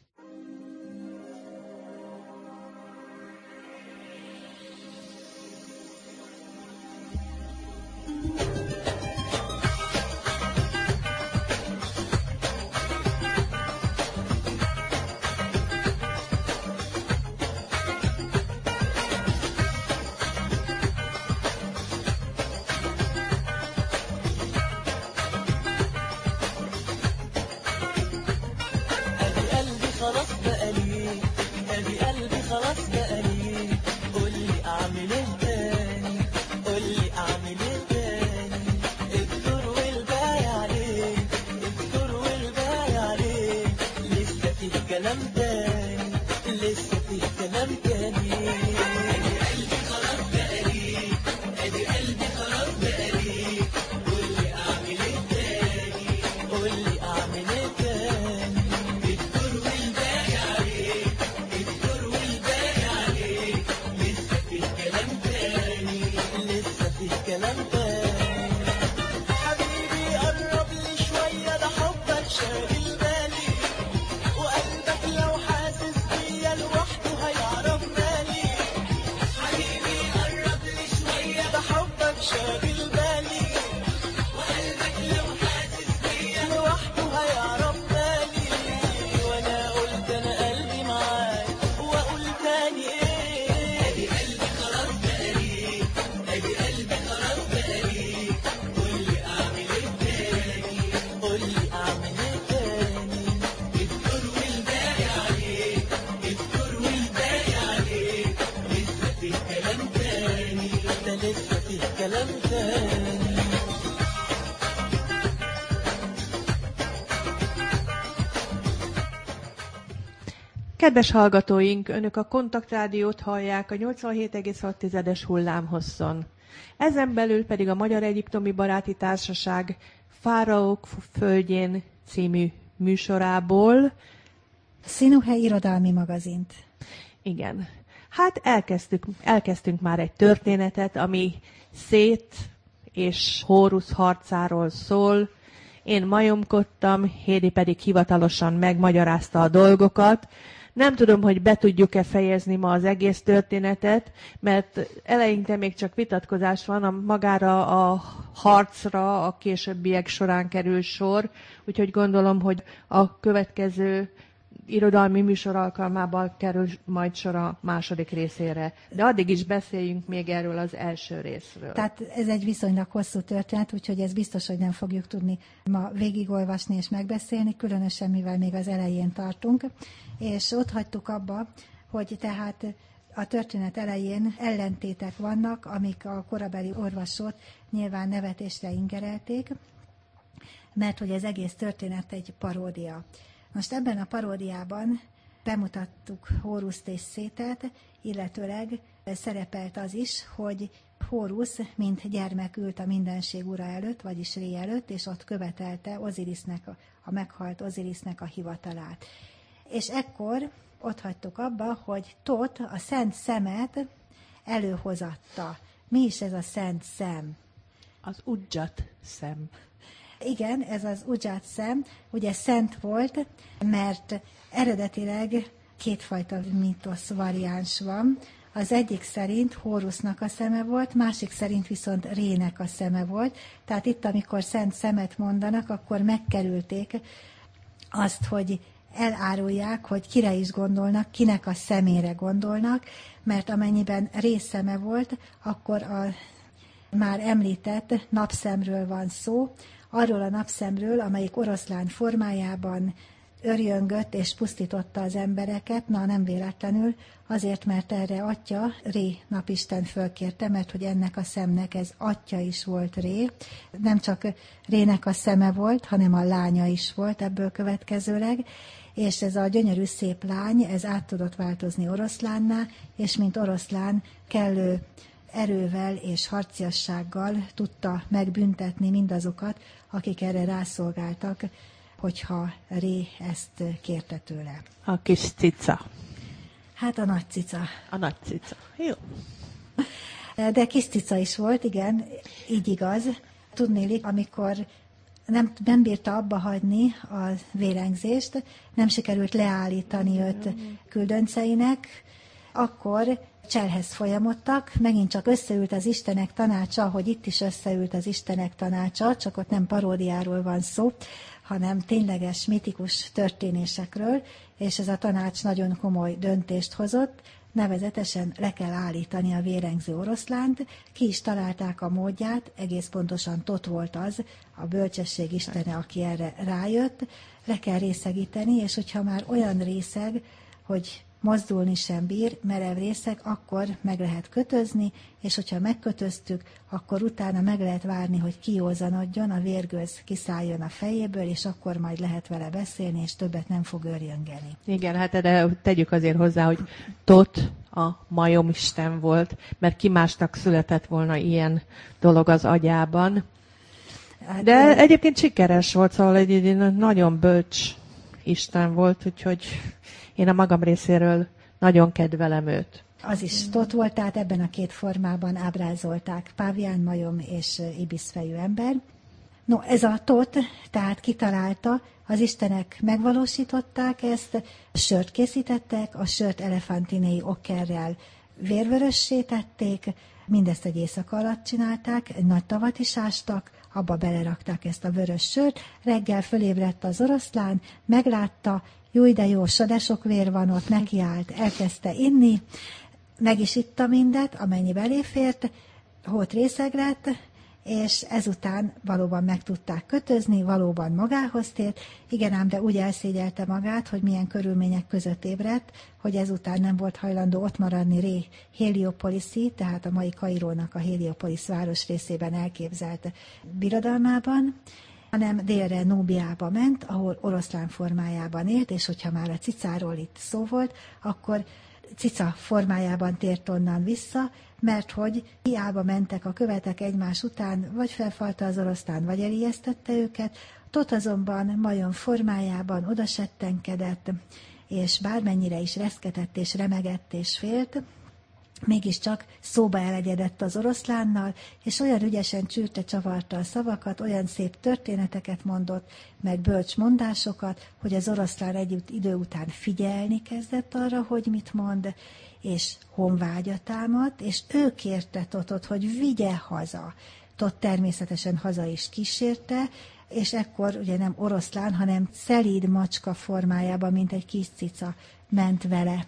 Kedves hallgatóink, Önök a Kontaktrádiót hallják a nyolcvanhét egész hat hullámhosszon. Ezen belül pedig a Magyar Egyiptomi Baráti Társaság Fáraók földjén című műsorából. Szinuhe irodalmi magazint. Igen. Hát elkezdtük, elkezdtünk már egy történetet, ami Szét és Hórusz harcáról szól. Én majomkodtam, Hédi pedig hivatalosan megmagyarázta a dolgokat. Nem tudom, hogy be tudjuk-e fejezni ma az egész történetet, mert eleinte még csak vitatkozás van, a magára a harcra a későbbiek során kerül sor, úgyhogy gondolom, hogy a következő irodalmi műsor alkalmával kerül majd sor a második részére. De addig is beszéljünk még erről az első részről. Tehát ez egy viszonylag hosszú történet, úgyhogy ez biztos, hogy nem fogjuk tudni ma végigolvasni és megbeszélni, különösen mivel még az elején tartunk. És ott hagytuk abba, hogy tehát a történet elején ellentétek vannak, amik a korabeli orvosot nyilván nevetésre ingerelték, mert hogy az egész történet egy paródia. Most ebben a paródiában bemutattuk Hóruszt és Szétet, illetőleg szerepelt az is, hogy Hórusz, mint gyermek ült a mindenség ura előtt, vagyis Ré előtt, és ott követelte Ozirisnek, a, a meghalt Ozirisnek a hivatalát. És ekkor ott hagytuk abba, hogy Tot a szent szemet előhozatta. Mi is ez a szent szem? Az Udzsat szem. Igen, ez az Udzsat szem, ugye szent volt, mert eredetileg kétfajta mítosz variáns van. Az egyik szerint Hórusznak a szeme volt, másik szerint viszont Rének a szeme volt. Tehát itt, amikor szent szemet mondanak, akkor megkerülték azt, hogy elárulják, hogy kire is gondolnak, kinek a szemére gondolnak, mert amennyiben Ré szeme volt, akkor a már említett napszemről van szó, arról a napszemről, amelyik oroszlán formájában örjöngött és pusztította az embereket, na nem véletlenül, azért, mert erre atya, Ré napisten fölkérte, mert hogy ennek a szemnek ez atya is volt Ré. Nem csak Rének a szeme volt, hanem a lánya is volt ebből következőleg, és ez a gyönyörű szép lány, ez át tudott változni oroszlánná, és mint oroszlán kellő erővel és harciassággal tudta megbüntetni mindazokat, akik erre rászolgáltak, hogyha Ré ezt kérte tőle. A kis cica. Hát a nagy cica. A nagy cica. Jó. De kis cica is volt, igen, így igaz. Tudnélik, amikor nem, nem bírta abba hagyni a vérengzést, nem sikerült leállítani őt küldönceinek, akkor cselhez folyamodtak, megint csak összeült az Istenek tanácsa, hogy itt is összeült az Istenek tanácsa, csak ott nem paródiáról van szó, hanem tényleges, mitikus történésekről, és ez a tanács nagyon komoly döntést hozott, nevezetesen le kell állítani a vérengző oroszlánt, ki is találták a módját, egész pontosan Tot volt az, a bölcsesség istene, aki erre rájött, le kell részegíteni, és hogyha már olyan részeg, hogy mozdulni sem bír, merev részeg, akkor meg lehet kötözni, és hogyha megkötöztük, akkor utána meg lehet várni, hogy kiózanodjon, a vérgőz kiszálljon a fejéből, és akkor majd lehet vele beszélni, és többet nem fog örjöngeni. Igen, hát de tegyük azért hozzá, hogy Tot a majomisten volt, mert ki másnak született volna ilyen dolog az agyában. De hát, egyébként sikeres volt, szóval egy, egy nagyon bölcs isten volt, úgyhogy én a magam részéről nagyon kedvelem őt. Az is Tot volt, tehát ebben a két formában ábrázolták pávián, majom és ibiszfejű ember. No, ez a Tot, tehát kitalálta, az istenek megvalósították ezt, sört készítettek, a sört elefantinei okkerrel vérvörössé tették, mindezt egy éjszaka alatt csinálták, egy nagy tavat is ástak, abba belerakták ezt a vörös sört, reggel fölébredt az oroszlán, meglátta, jó, de jó, de sok vér van ott, nekiállt, elkezdte inni, meg is itta mindet, amennyi beléfért, hót részeg lett, és ezután valóban meg tudták kötözni, valóban magához tért, igen ám, de úgy elszégyelte magát, hogy milyen körülmények között ébredt, hogy ezután nem volt hajlandó ott maradni Ré Heliopoliszi, tehát a mai Kairónak a Heliopolis város részében elképzelt birodalmában, hanem délre Núbiába ment, ahol oroszlán formájában élt, és hogyha már a cicáról itt szó volt, akkor cica formájában tért onnan vissza, mert hogy hiába mentek a követek egymás után, vagy felfalta az oroszlán, vagy elijesztette őket, Tot azonban majom formájában odasettenkedett, és bármennyire is reszketett és remegett és félt, mégiscsak szóba elegyedett az oroszlánnal, és olyan ügyesen csűrte, csavarta a szavakat, olyan szép történeteket mondott, meg bölcs mondásokat, hogy az oroszlán egy idő után figyelni kezdett arra, hogy mit mond, és honvágya támadt, és ő kérte Totot, hogy vigye haza. Tot természetesen haza is kísérte, és ekkor ugye nem oroszlán, hanem szelíd macska formájában, mint egy kis cica ment vele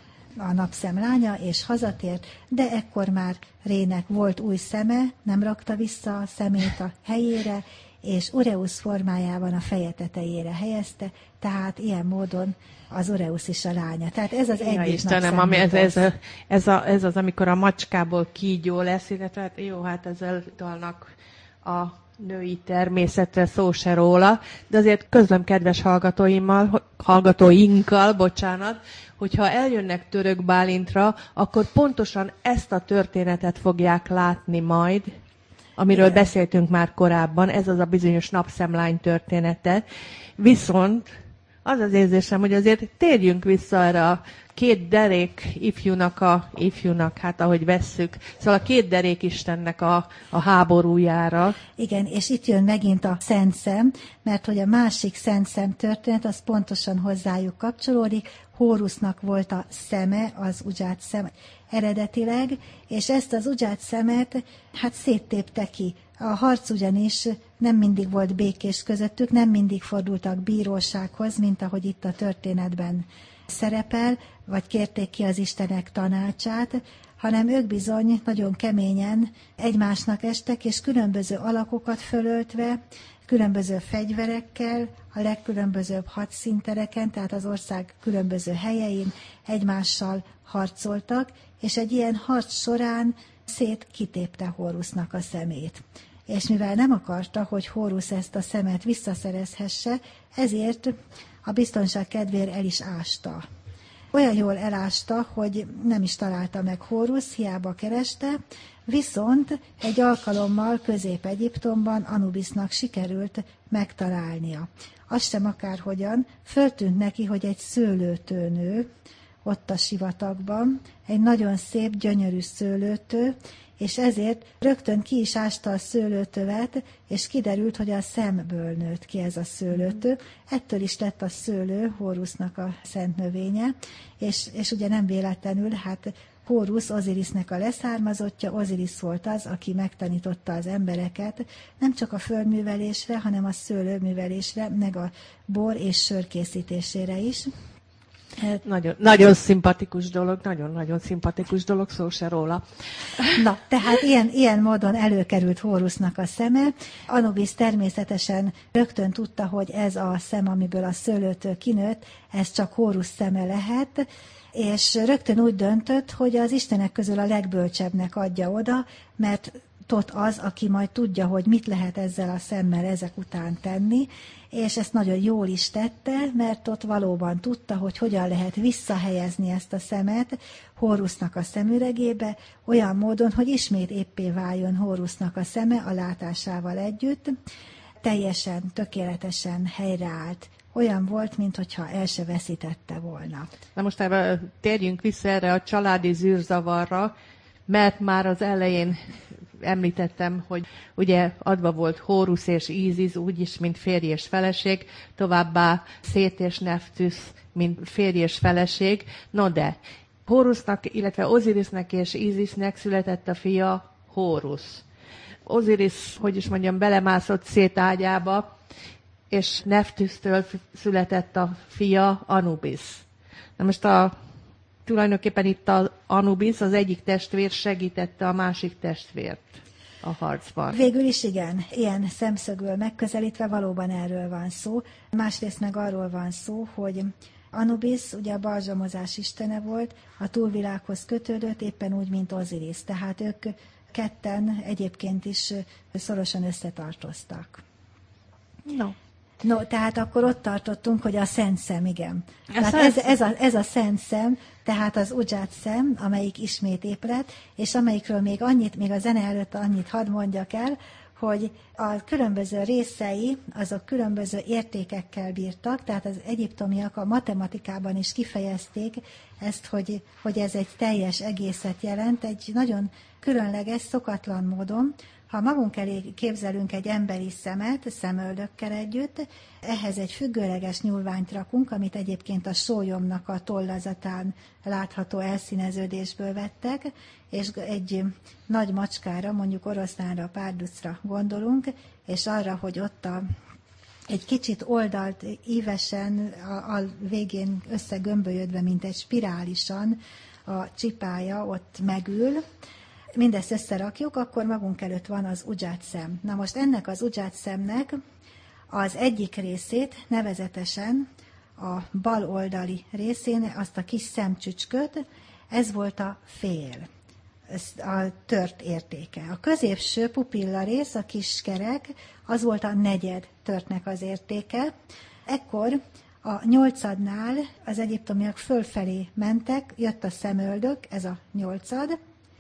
a napszem lánya, és hazatért, de ekkor már Rének volt új szeme, nem rakta vissza a szemét a helyére, és Ureusz formájában a feje tetejére helyezte, tehát ilyen módon az Ureusz is a lánya. Tehát ez az egyik Istenem, ami ez, ez, a, ez, a, ez az, amikor a macskából kígyó lesz, illetve hát jó, hát ezzel dalnak a női természetre szó se róla, de azért közlöm kedves hallgatóimmal, hallgatóinkkal, bocsánat, hogyha eljönnek Török Bálintra, akkor pontosan ezt a történetet fogják látni majd, amiről Igen. beszéltünk már korábban, ez az a bizonyos napszemlány története. Viszont az az érzésem, hogy azért térjünk vissza erre a két derék ifjúnak, a ifjúnak, hát ahogy vesszük, szóval a két derék Istennek a, a háborújára. Igen, és itt jön megint a Szent Szem, mert hogy a másik Szent Szem történet, az pontosan hozzájuk kapcsolódik. Hórusznak volt a szeme, az Ujját szem eredetileg, és ezt az Ujját szemet hát széttépte ki. A harc ugyanis nem mindig volt békés közöttük, nem mindig fordultak bírósághoz, mint ahogy itt a történetben szerepel, vagy kérték ki az Istenek tanácsát, hanem ők bizony nagyon keményen egymásnak estek, és különböző alakokat fölöltve, különböző fegyverekkel, a legkülönbözőbb hadszíntereken, tehát az ország különböző helyein egymással harcoltak, és egy ilyen harc során szét kitépte Hórusznak a szemét. És mivel nem akarta, hogy Hórusz ezt a szemet visszaszerezhesse, ezért a biztonság kedvéért el is ásta. Olyan jól elásta, hogy nem is találta meg Hórusz, hiába kereste, viszont egy alkalommal Közép-Egyiptomban Anubisznak sikerült megtalálnia. Az sem akárhogyan, föltűnt neki, hogy egy szőlőtőnő ott a sivatagban, egy nagyon szép, gyönyörű szőlőtő, és ezért rögtön ki is ásta a szőlőtövet, és kiderült, hogy a szemből nőtt ki ez a szőlőtő. Ettől is lett a szőlő Hórusznak a szent növénye, és, és ugye nem véletlenül, hát Hórusz Ozirisznek a leszármazottja, Ozirisz volt az, aki megtanította az embereket nem csak a földművelésre, hanem a szőlőművelésre, meg a bor és sör készítésére is. Nagyon, nagyon szimpatikus dolog, nagyon-nagyon szimpatikus dolog, szó se róla. Na, tehát ilyen, ilyen módon előkerült Hórusznak a szeme. Anubisz természetesen rögtön tudta, hogy ez a szem, amiből a szőlőtől kinőtt, ez csak Hórusz szeme lehet, és rögtön úgy döntött, hogy az istenek közül a legbölcsebbnek adja oda, mert Tot az, aki majd tudja, hogy mit lehet ezzel a szemmel ezek után tenni, és ezt nagyon jól is tette, mert Tot valóban tudta, hogy hogyan lehet visszahelyezni ezt a szemet Hórusznak a szemüregébe, olyan módon, hogy ismét éppé váljon Hórusznak a szeme a látásával együtt, teljesen, tökéletesen helyreállt. Olyan volt, mintha el se veszítette volna. Na most ebben térjünk vissza erre a családi zűrzavarra, mert már az elején említettem, hogy ugye adva volt Hórusz és Ízisz, úgyis, mint férj és feleség, továbbá Szét és Neftüsz, mint férj és feleség. No de, Hórusznak, illetve Ozirisznek és Ízisznek született a fia Hórusz. Ozirisz, hogy is mondjam, belemászott Szét ágyába, és Neftüsztől született a fia Anubisz. Na most a tulajdonképpen itt az Anubisz, az egyik testvér segítette a másik testvért a harcban. Végül is igen, ilyen szemszögből megközelítve valóban erről van szó. Másrészt meg arról van szó, hogy Anubisz ugye a balzsamozás istene volt, a túlvilághoz kötődött, éppen úgy, mint Ozirisz. Tehát ők ketten egyébként is szorosan összetartoztak. No. No, tehát akkor ott tartottunk, hogy a szent szem, igen. Tehát ez, ez, a, ez a szent szem, tehát az Ujját szem, amelyik ismét épület, és amelyikről még annyit, még a zene előtt annyit hadd mondjak el, hogy a különböző részei, azok különböző értékekkel bírtak, tehát az egyiptomiak a matematikában is kifejezték ezt, hogy, hogy ez egy teljes egészet jelent, egy nagyon különleges, szokatlan módon. Ha magunk elé képzelünk egy emberi szemet, szemöldökkel együtt, ehhez egy függőleges nyúlványt rakunk, amit egyébként a sólyomnak a tollazatán látható elszíneződésből vettek, és egy nagy macskára, mondjuk oroszlánra, párducra gondolunk, és arra, hogy ott a egy kicsit oldalt ívesen, a, a végén összegömbölyödve, mint egy spirálisan a csipája ott megül. Mindezt összerakjuk, akkor magunk előtt van az ujját szem. Na most ennek az ujját szemnek az egyik részét, nevezetesen a bal oldali részén, azt a kis szemcsücsköt, ez volt a fél, a tört értéke. A középső pupilla rész, a kis kerek, az volt a negyed törtnek az értéke. Ekkor a nyolcadnál az egyiptomiak fölfelé mentek, jött a szemöldök, ez a nyolcad,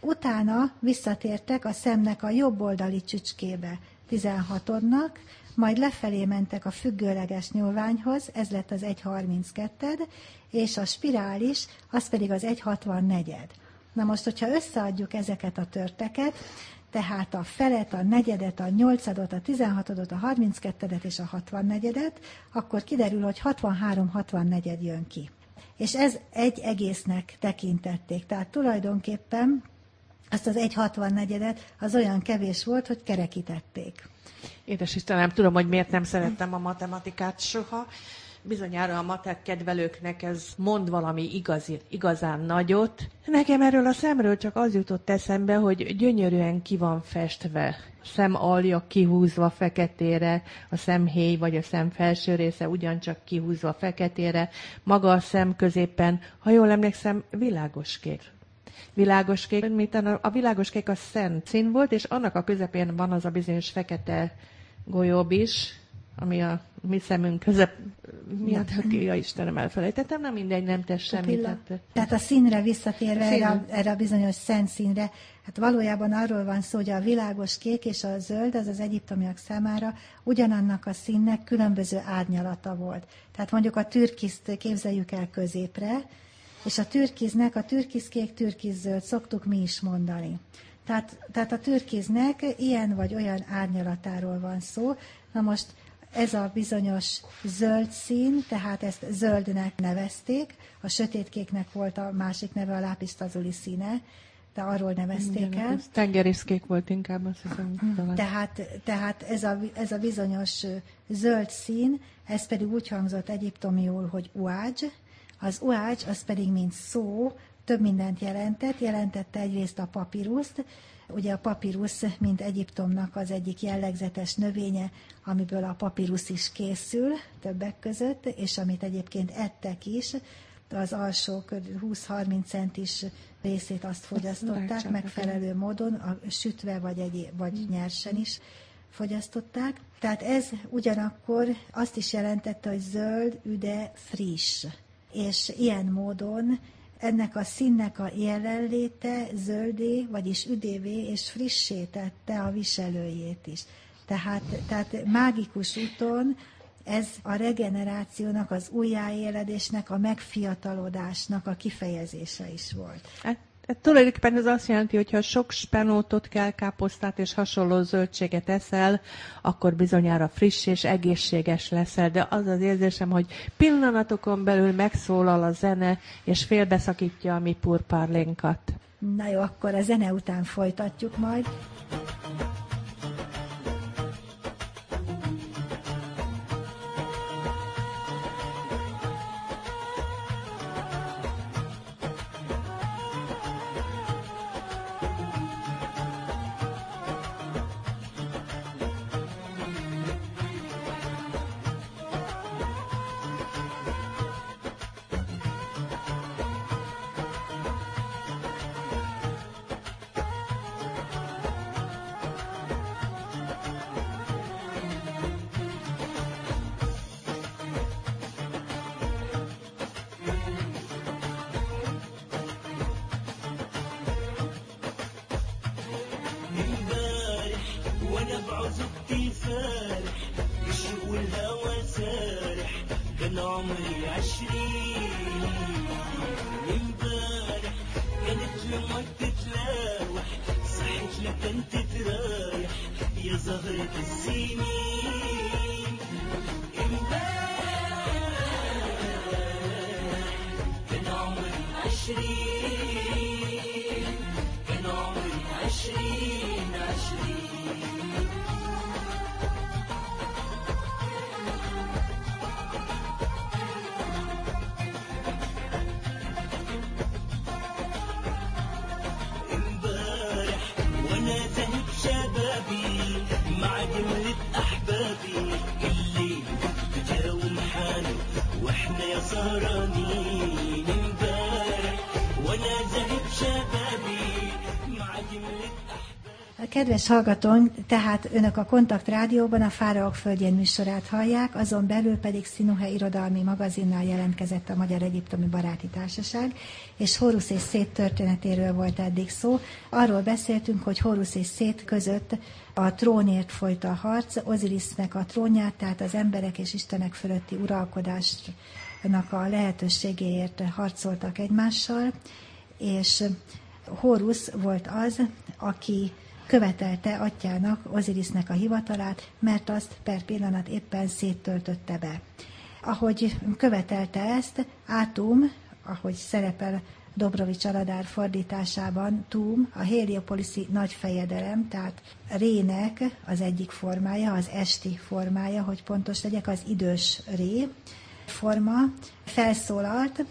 utána visszatértek a szemnek a jobb oldali csücskébe, tizenhatodnak, majd lefelé mentek a függőleges nyúlványhoz, ez lett az egy harminckettő, és a spirális, az pedig az egy hatvannégy. Na most, hogyha összeadjuk ezeket a törteket, tehát a felet, a negyedet, a nyolcadot, a tizenhatodot, a harminckettőt és a hatvannegyedet, akkor kiderül, hogy hatvanhárom hatvannegyed jön ki. És ez egy egésznek tekintették. Tehát tulajdonképpen azt az egy hatvannegyedet az olyan kevés volt, hogy kerekítették. Édes Istenem, tudom, hogy miért nem szerettem a matematikát soha. Bizonyára a matek kedvelőknek ez mond valami igazi, igazán nagyot. Nekem erről a szemről csak az jutott eszembe, hogy gyönyörűen ki van festve. A szem alja kihúzva feketére, a szemhéj vagy a szem felső része ugyancsak kihúzva feketére, maga a szem középen, ha jól emlékszem, világoskék. Világoskék, miután a, a világoskék a szent szín volt, és annak a közepén van az a bizonyos fekete golyóbb is, ami a mi szemünk közep... Miatt, ja, Istenem, elfelejtettem, nem mindegy, nem tesz semmit. Tehát... tehát a színre visszatérve, Szín. erre, a, erre a bizonyos szent színre, hát valójában arról van szó, hogy a világos kék és a zöld, az az egyiptomiak számára ugyanannak a színnek különböző árnyalata volt. Tehát mondjuk a türkiszt képzeljük el középre, és a türkiznek, a türkizkék, türkizzöld szoktuk mi is mondani. Tehát, tehát a türkiznek ilyen vagy olyan árnyalatáról van szó. Na most ez a bizonyos zöld szín, tehát ezt zöldnek nevezték, a sötétkéknek volt a másik neve, a lápis lazuli színe, de arról nevezték el. Tengeriszkék volt inkább, azt hiszem. Tehát, tehát ez, a, ez a bizonyos zöld szín, ez pedig úgy hangzott egyiptomiul, hogy uágy. Az uágy, az pedig mint szó, több mindent jelentett, jelentette egyrészt a papíruszt. Ugye a papírusz, mint Egyiptomnak az egyik jellegzetes növénye, amiből a papírusz is készül többek között, és amit egyébként ettek is, az alsó húsz-harminc centis részét azt fogyasztották megfelelő módon, a sütve vagy, egy, vagy nyersen is fogyasztották. Tehát ez ugyanakkor azt is jelentette, hogy zöld, üde, friss. És ilyen módon ennek a színnek a jelenléte zöldé, vagyis üdévé és frissé tette a viselőjét is. Tehát, tehát mágikus úton ez a regenerációnak, az újjáéledésnek, a megfiatalodásnak a kifejezése is volt. Hát, hát tulajdonképpen ez azt jelenti, hogy ha sok spenótot, kelkáposztát és hasonló zöldséget eszel, akkor bizonyára friss és egészséges leszel, de az az érzésem, hogy pillanatokon belül megszólal a zene, és félbeszakítja a mi purpárlénkat. Na jó, akkor a zene után folytatjuk majd. عمري عشرين لما تتلاوح صحت لك انت ترايح يا زهرة السنين امبارح كان عمري عشرين كان عمري عشرين عشرين مع جملة أحبابي اللي بتجاوم حالي وإحنا يا سهرانين امبارح وأنا ذهب شبابي مع جملة أحبابي. Kedves hallgatónk, tehát önök a Kontakt Rádióban a Fáraók földjén műsorát hallják, azon belül pedig Színuhe irodalmi magazinnal jelentkezett a Magyar Egyiptomi Baráti Társaság, és Hórusz és Szét történetéről volt eddig szó. Arról beszéltünk, hogy Hórusz és Szét között a trónért folyt a harc, Ozirisznek a trónját, tehát az emberek és istenek fölötti uralkodásnak a lehetőségéért harcoltak egymással, és Hórusz volt az, aki követelte atyának, Ozirisznek a hivatalát, mert azt per pillanat éppen széttöltötte be. Ahogy követelte ezt, Átum, ahogy szerepel Dobrovics Aladár fordításában, Túm, a héliopoliszi nagyfejedelem, tehát Rének az egyik formája, az esti formája, hogy pontos legyek, az idős Ré forma, felszólalt,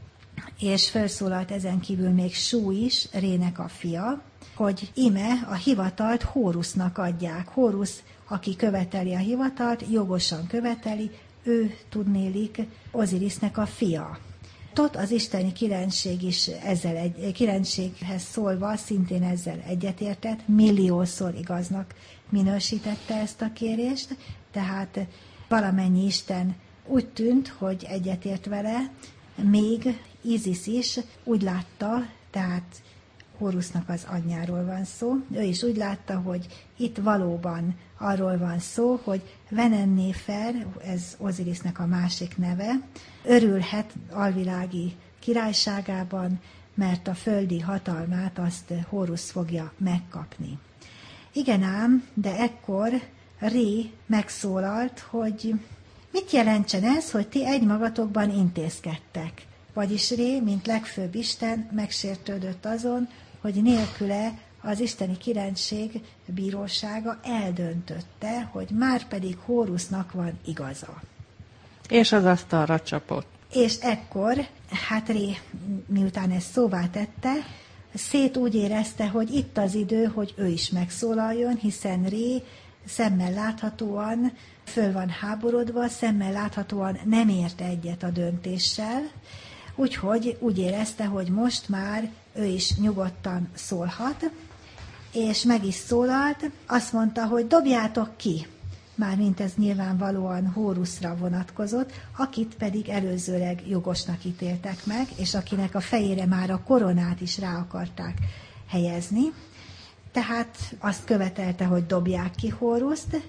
és felszólalt ezen kívül még Sú is, Rének a fia, hogy ime a hivatalt Hórusznak adják. Hórusz, aki követeli a hivatalt, jogosan követeli, ő tudnélik Ozirisznek a fia. Tot az isteni királység is ezzel egy, királységhez szólva szintén ezzel egyetértett, milliószor igaznak minősítette ezt a kérést, tehát valamennyi isten úgy tűnt, hogy egyetért vele, még Ízisz is úgy látta, tehát Hórusznak az anyjáról van szó, ő is úgy látta, hogy itt valóban arról van szó, hogy Venennéfer, ez Ozirisznek a másik neve, örülhet alvilági királyságában, mert a földi hatalmát azt Hórusz fogja megkapni. Igen ám, de ekkor Ré megszólalt, hogy mit jelentsen ez, hogy ti egymagatokban intézkedtek? Vagyis Ré, mint legfőbb isten, megsértődött azon, hogy nélküle az isteni királység bírósága eldöntötte, hogy már pedig Hórusznak van igaza. És az asztalra csapott. És ekkor, hát Ré, miután ezt szóvá tette, Szét úgy érezte, hogy itt az idő, hogy ő is megszólaljon, hiszen Ré szemmel láthatóan föl van háborodva, szemmel láthatóan nem ért egyet a döntéssel, úgyhogy úgy érezte, hogy most már ő is nyugodtan szólhat, és meg is szólalt, azt mondta, hogy dobjátok ki, mármint ez nyilvánvalóan Hóruszra vonatkozott, akit pedig előzőleg jogosnak ítéltek meg, és akinek a fejére már a koronát is rá akarták helyezni. Tehát azt követelte, hogy dobják ki Hóruszt,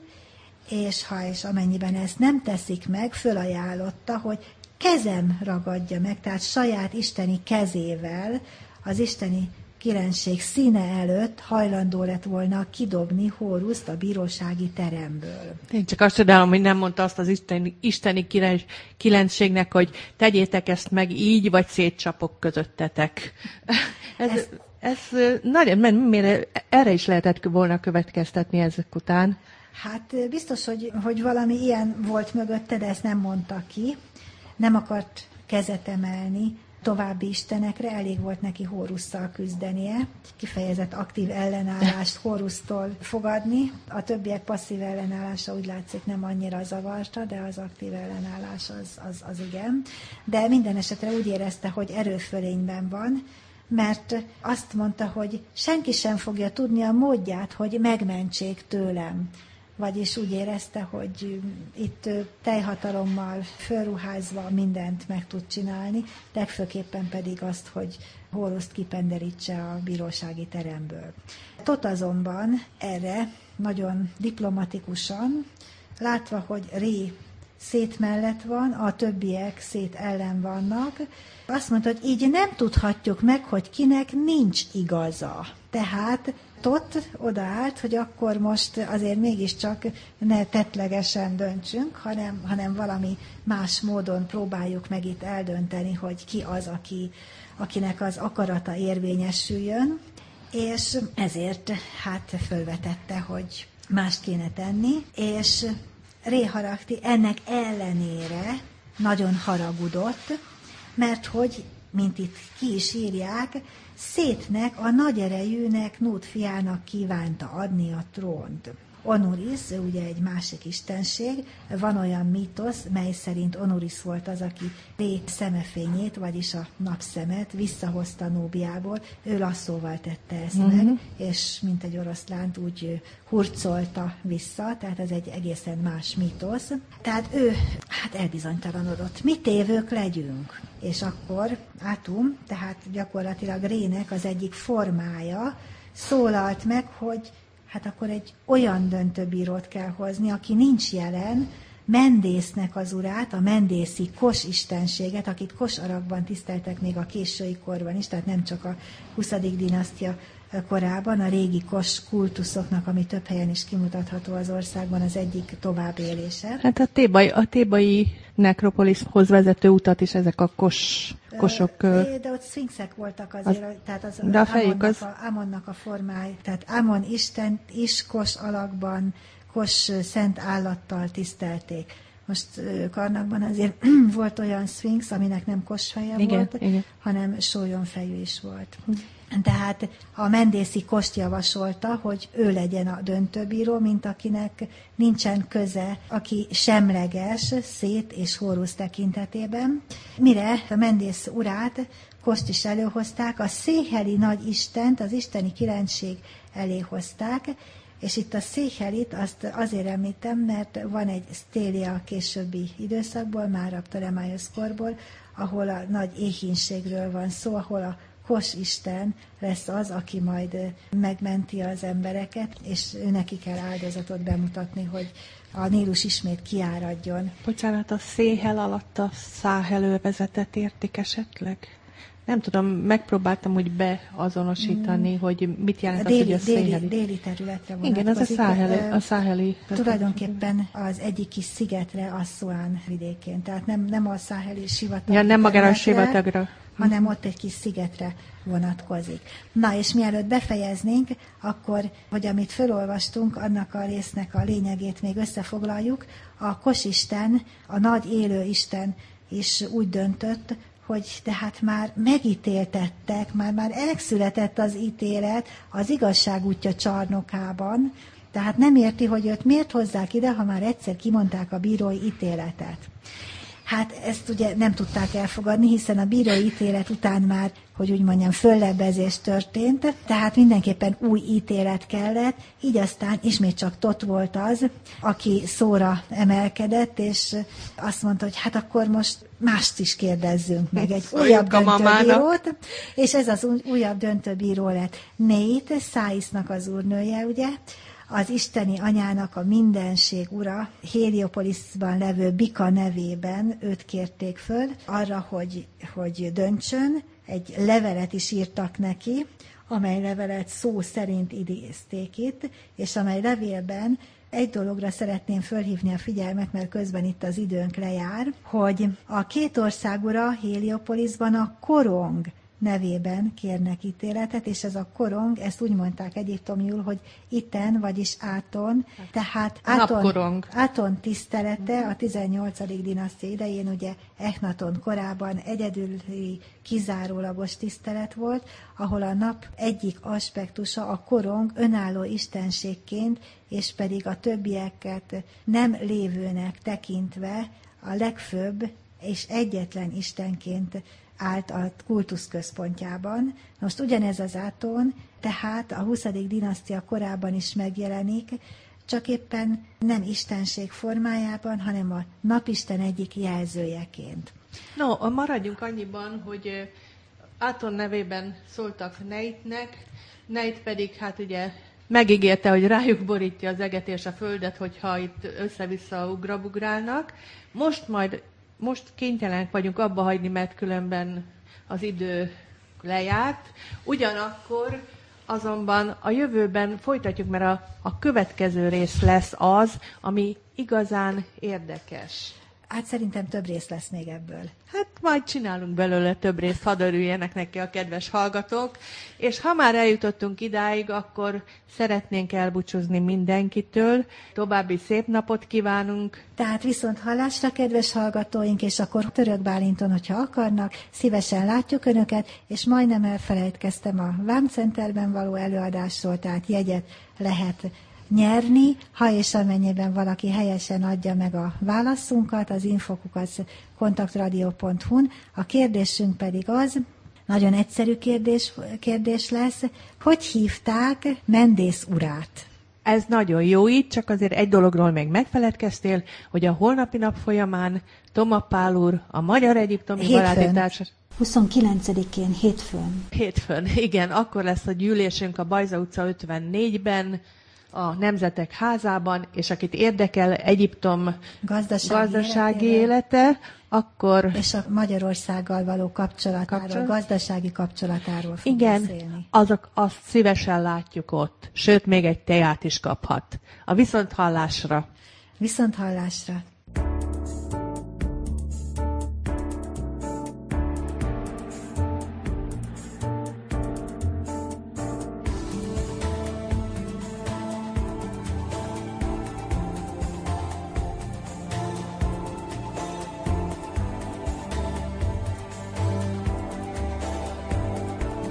és ha és amennyiben ezt nem teszik meg, fölajánlotta, hogy kezem ragadja meg, tehát saját isteni kezével az isteni királység színe előtt hajlandó lett volna kidobni Hóruszt a bírósági teremből. Én csak azt csodálom, hogy nem mondta azt az isteni, isteni királységnek, hogy tegyétek ezt meg így, vagy szétcsapok közöttetek. Ez, ez, ez nagyon, mert erre is lehetett volna következtetni ezek után. Hát biztos, hogy, hogy valami ilyen volt mögötte, de ezt nem mondta ki. Nem akart kezet emelni további istenekre, elég volt neki Hórusszal küzdenie, kifejezett aktív ellenállást Hórusztól fogadni. A többiek passzív ellenállása úgy látszik nem annyira zavarta, de az aktív ellenállás az, az, az igen. De minden esetre úgy érezte, hogy erőfölényben van, mert azt mondta, hogy senki sem fogja tudni a módját, hogy megmentsék tőlem. Vagyis úgy érezte, hogy itt teljhatalommal fölruházva mindent meg tud csinálni, legfőképpen pedig azt, hogy Hóruszt kipenderítse a bírósági teremből. Tot azonban erre nagyon diplomatikusan, látva, hogy Ré Szét mellett van, a többiek Szét ellen vannak. Azt mondta, hogy így nem tudhatjuk meg, hogy kinek nincs igaza. Tehát Tot odaállt, hogy akkor most azért mégiscsak ne tettlegesen döntsünk, hanem, hanem valami más módon próbáljuk meg itt eldönteni, hogy ki az, aki, akinek az akarata érvényesüljön, és ezért hát fölvetette, hogy mást kéne tenni, és Ré Harachti ennek ellenére nagyon haragudott, mert hogy, mint itt ki is írják, Szétnek, a nagy erejűnek, Nút fiának kívánta adni a trónt. Onuris, ugye egy másik istenség, van olyan mítosz, mely szerint Onuris volt az, aki Ré szemefényét, vagyis a napszemet visszahozta Núbiából, ő lasszóval tette ezt uh-huh. meg, és mint egy oroszlánt úgy hurcolta vissza, tehát ez egy egészen más mítosz. Tehát ő hát elbizonytalanodott, mi tévők legyünk. És akkor Atum, tehát gyakorlatilag Rének az egyik formája szólalt meg, hogy hát akkor egy olyan döntőbírót kell hozni, aki nincs jelen, Mendésznek az urát, a mendészi Kos istenséget, akit Kos Arakban tiszteltek még a késői korban is, tehát nem csak a huszadik dinasztia korában, a régi Kos kultuszoknak, ami több helyen is kimutatható az országban, az egyik továbbélése. Hát a, tébai, a tébai nekropoliszhoz vezető utat is ezek a kos, kosok... De, de ott szfinxek voltak azért, az, tehát az, de a fejük Amonnak, az... a, Amonnak a formája, tehát Amon Isten is Kos alakban, Kos szent állattal tisztelték. Most Karnakban azért volt olyan szfinx, aminek nem kosfeje igen, volt, igen. hanem sólyomfejű is volt. Tehát a mendészi Kost javasolta, hogy ő legyen a döntőbíró, mint akinek nincsen köze, aki semleges Szét és Hórusz tekintetében. Mire a mendész urát, Kost is előhozták, a széheli nagy istent, az isteni kilencség elé hozták, és itt a széhelit azt azért említem, mert van egy sztélia a későbbi időszakból, már a Ptolemaios korból, ahol a nagy éhínségről van szó, ahol a Kos isten lesz az, aki majd megmenti az embereket, és ő neki kell áldozatot bemutatni, hogy a Nílus ismét kiáradjon. Bocsánat, a széhel alatt a száhelővezetet értik esetleg? Nem tudom, megpróbáltam úgy beazonosítani, mm. hogy mit jelent a déli, az, hogy a széheli. Déli, déli területre vonatkozik. Igen, az a száheli. A száheli. Tulajdonképpen az egyik kis szigetre, Asszuán vidékén. Tehát nem, nem a száheli sivatag. Ja, nem magára a sivatagra. hanem ott egy kis szigetre vonatkozik. Na, és mielőtt befejeznénk, akkor, hogy amit felolvastunk, annak a résznek a lényegét még összefoglaljuk, a Kosisten, a nagy élő Isten is úgy döntött, hogy tehát már megítéltettek, már, már elszületett az ítélet az igazság útja csarnokában, tehát nem érti, hogy őt miért hozzák ide, ha már egyszer kimondták a bírói ítéletet. Hát ezt ugye nem tudták elfogadni, hiszen a bírói ítélet után már, hogy úgy mondjam, föllebbezés történt, tehát mindenképpen új ítélet kellett, így aztán ismét csak Tot volt az, aki szóra emelkedett, és azt mondta, hogy hát akkor most mást is kérdezzünk meg, egy újabb döntőbírót, és ez az újabb döntőbíró lett Neit, Száisznak az úrnője, ugye, az isteni anyának a mindenség ura, Héliopoliszban levő Bika nevében őt kérték föl arra, hogy, hogy döntsön, egy levelet is írtak neki, amely levelet szó szerint idézték itt, és amely levélben egy dologra szeretném fölhívni a figyelmet, mert közben itt az időnk lejár, hogy a két ország ura Héliopoliszban a korong nevében kérnek ítéletet, és ez a korong, ezt úgy mondták egyiptomiul, hogy iten, vagyis áton, tehát áton, áton tisztelete a tizennyolcadik dinasztia idején, ugye Echnaton korában egyedüli kizárólagos tisztelet volt, ahol a nap egyik aspektusa a korong önálló istenségként, és pedig a többieket nem lévőnek tekintve a legfőbb és egyetlen istenként állt a kultusz központjában. Most ugyanez az áton, tehát a huszadik dinasztia korában is megjelenik, csak éppen nem istenség formájában, hanem a napisten egyik jelzőjeként. No, maradjunk annyiban, hogy Áton nevében szóltak Neitnek, Neit pedig hát ugye megígérte, hogy rájuk borítja az eget és a földet, hogyha itt össze-vissza ugrabugrálnak. Most majd, most kénytelenek vagyunk abba hagyni, mert különben az idő lejárt. Ugyanakkor azonban a jövőben folytatjuk, mert a, a következő rész lesz az, ami igazán érdekes. Hát szerintem több rész lesz még ebből. Hát majd csinálunk belőle több részt, hadd örüljenek neki a kedves hallgatók. És ha már eljutottunk idáig, akkor szeretnénk elbúcsúzni mindenkitől. További szép napot kívánunk. Tehát viszont hallásra, kedves hallgatóink, és akkor Török Bálinton, hogyha akarnak, szívesen látjuk Önöket, és majdnem elfelejtkeztem a Vámcenterben való előadásról, tehát jegyet lehet nyerni, ha és amennyiben valaki helyesen adja meg a válaszunkat, az infokukat kontaktradio pont hu-n. A kérdésünk pedig az, nagyon egyszerű kérdés, kérdés lesz, hogy hívták Mendész urát? Ez nagyon jó így, csak azért egy dologról még megfeledkeztél, hogy a holnapi nap folyamán Toma Pál úr, a Magyar Egyiptomi Baráti Társaság... huszonkilencedikén hétfőn. Hétfőn, igen, akkor lesz a gyűlésünk a Bajza utca ötvennégyben, a Nemzetek Házában, és akit érdekel Egyiptom gazdasági, gazdasági élete, akkor... És a Magyarországgal való kapcsolatáról, Kapcsolat? gazdasági kapcsolatáról fog Igen, beszélni. azok, azt szívesen látjuk ott. Sőt, még egy teját is kaphat. A viszonthallásra. Viszonthallásra.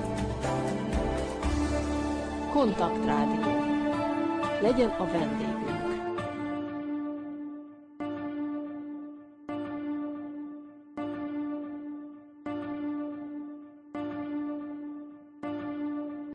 Kontaktrádió. Legyen a vendégünk.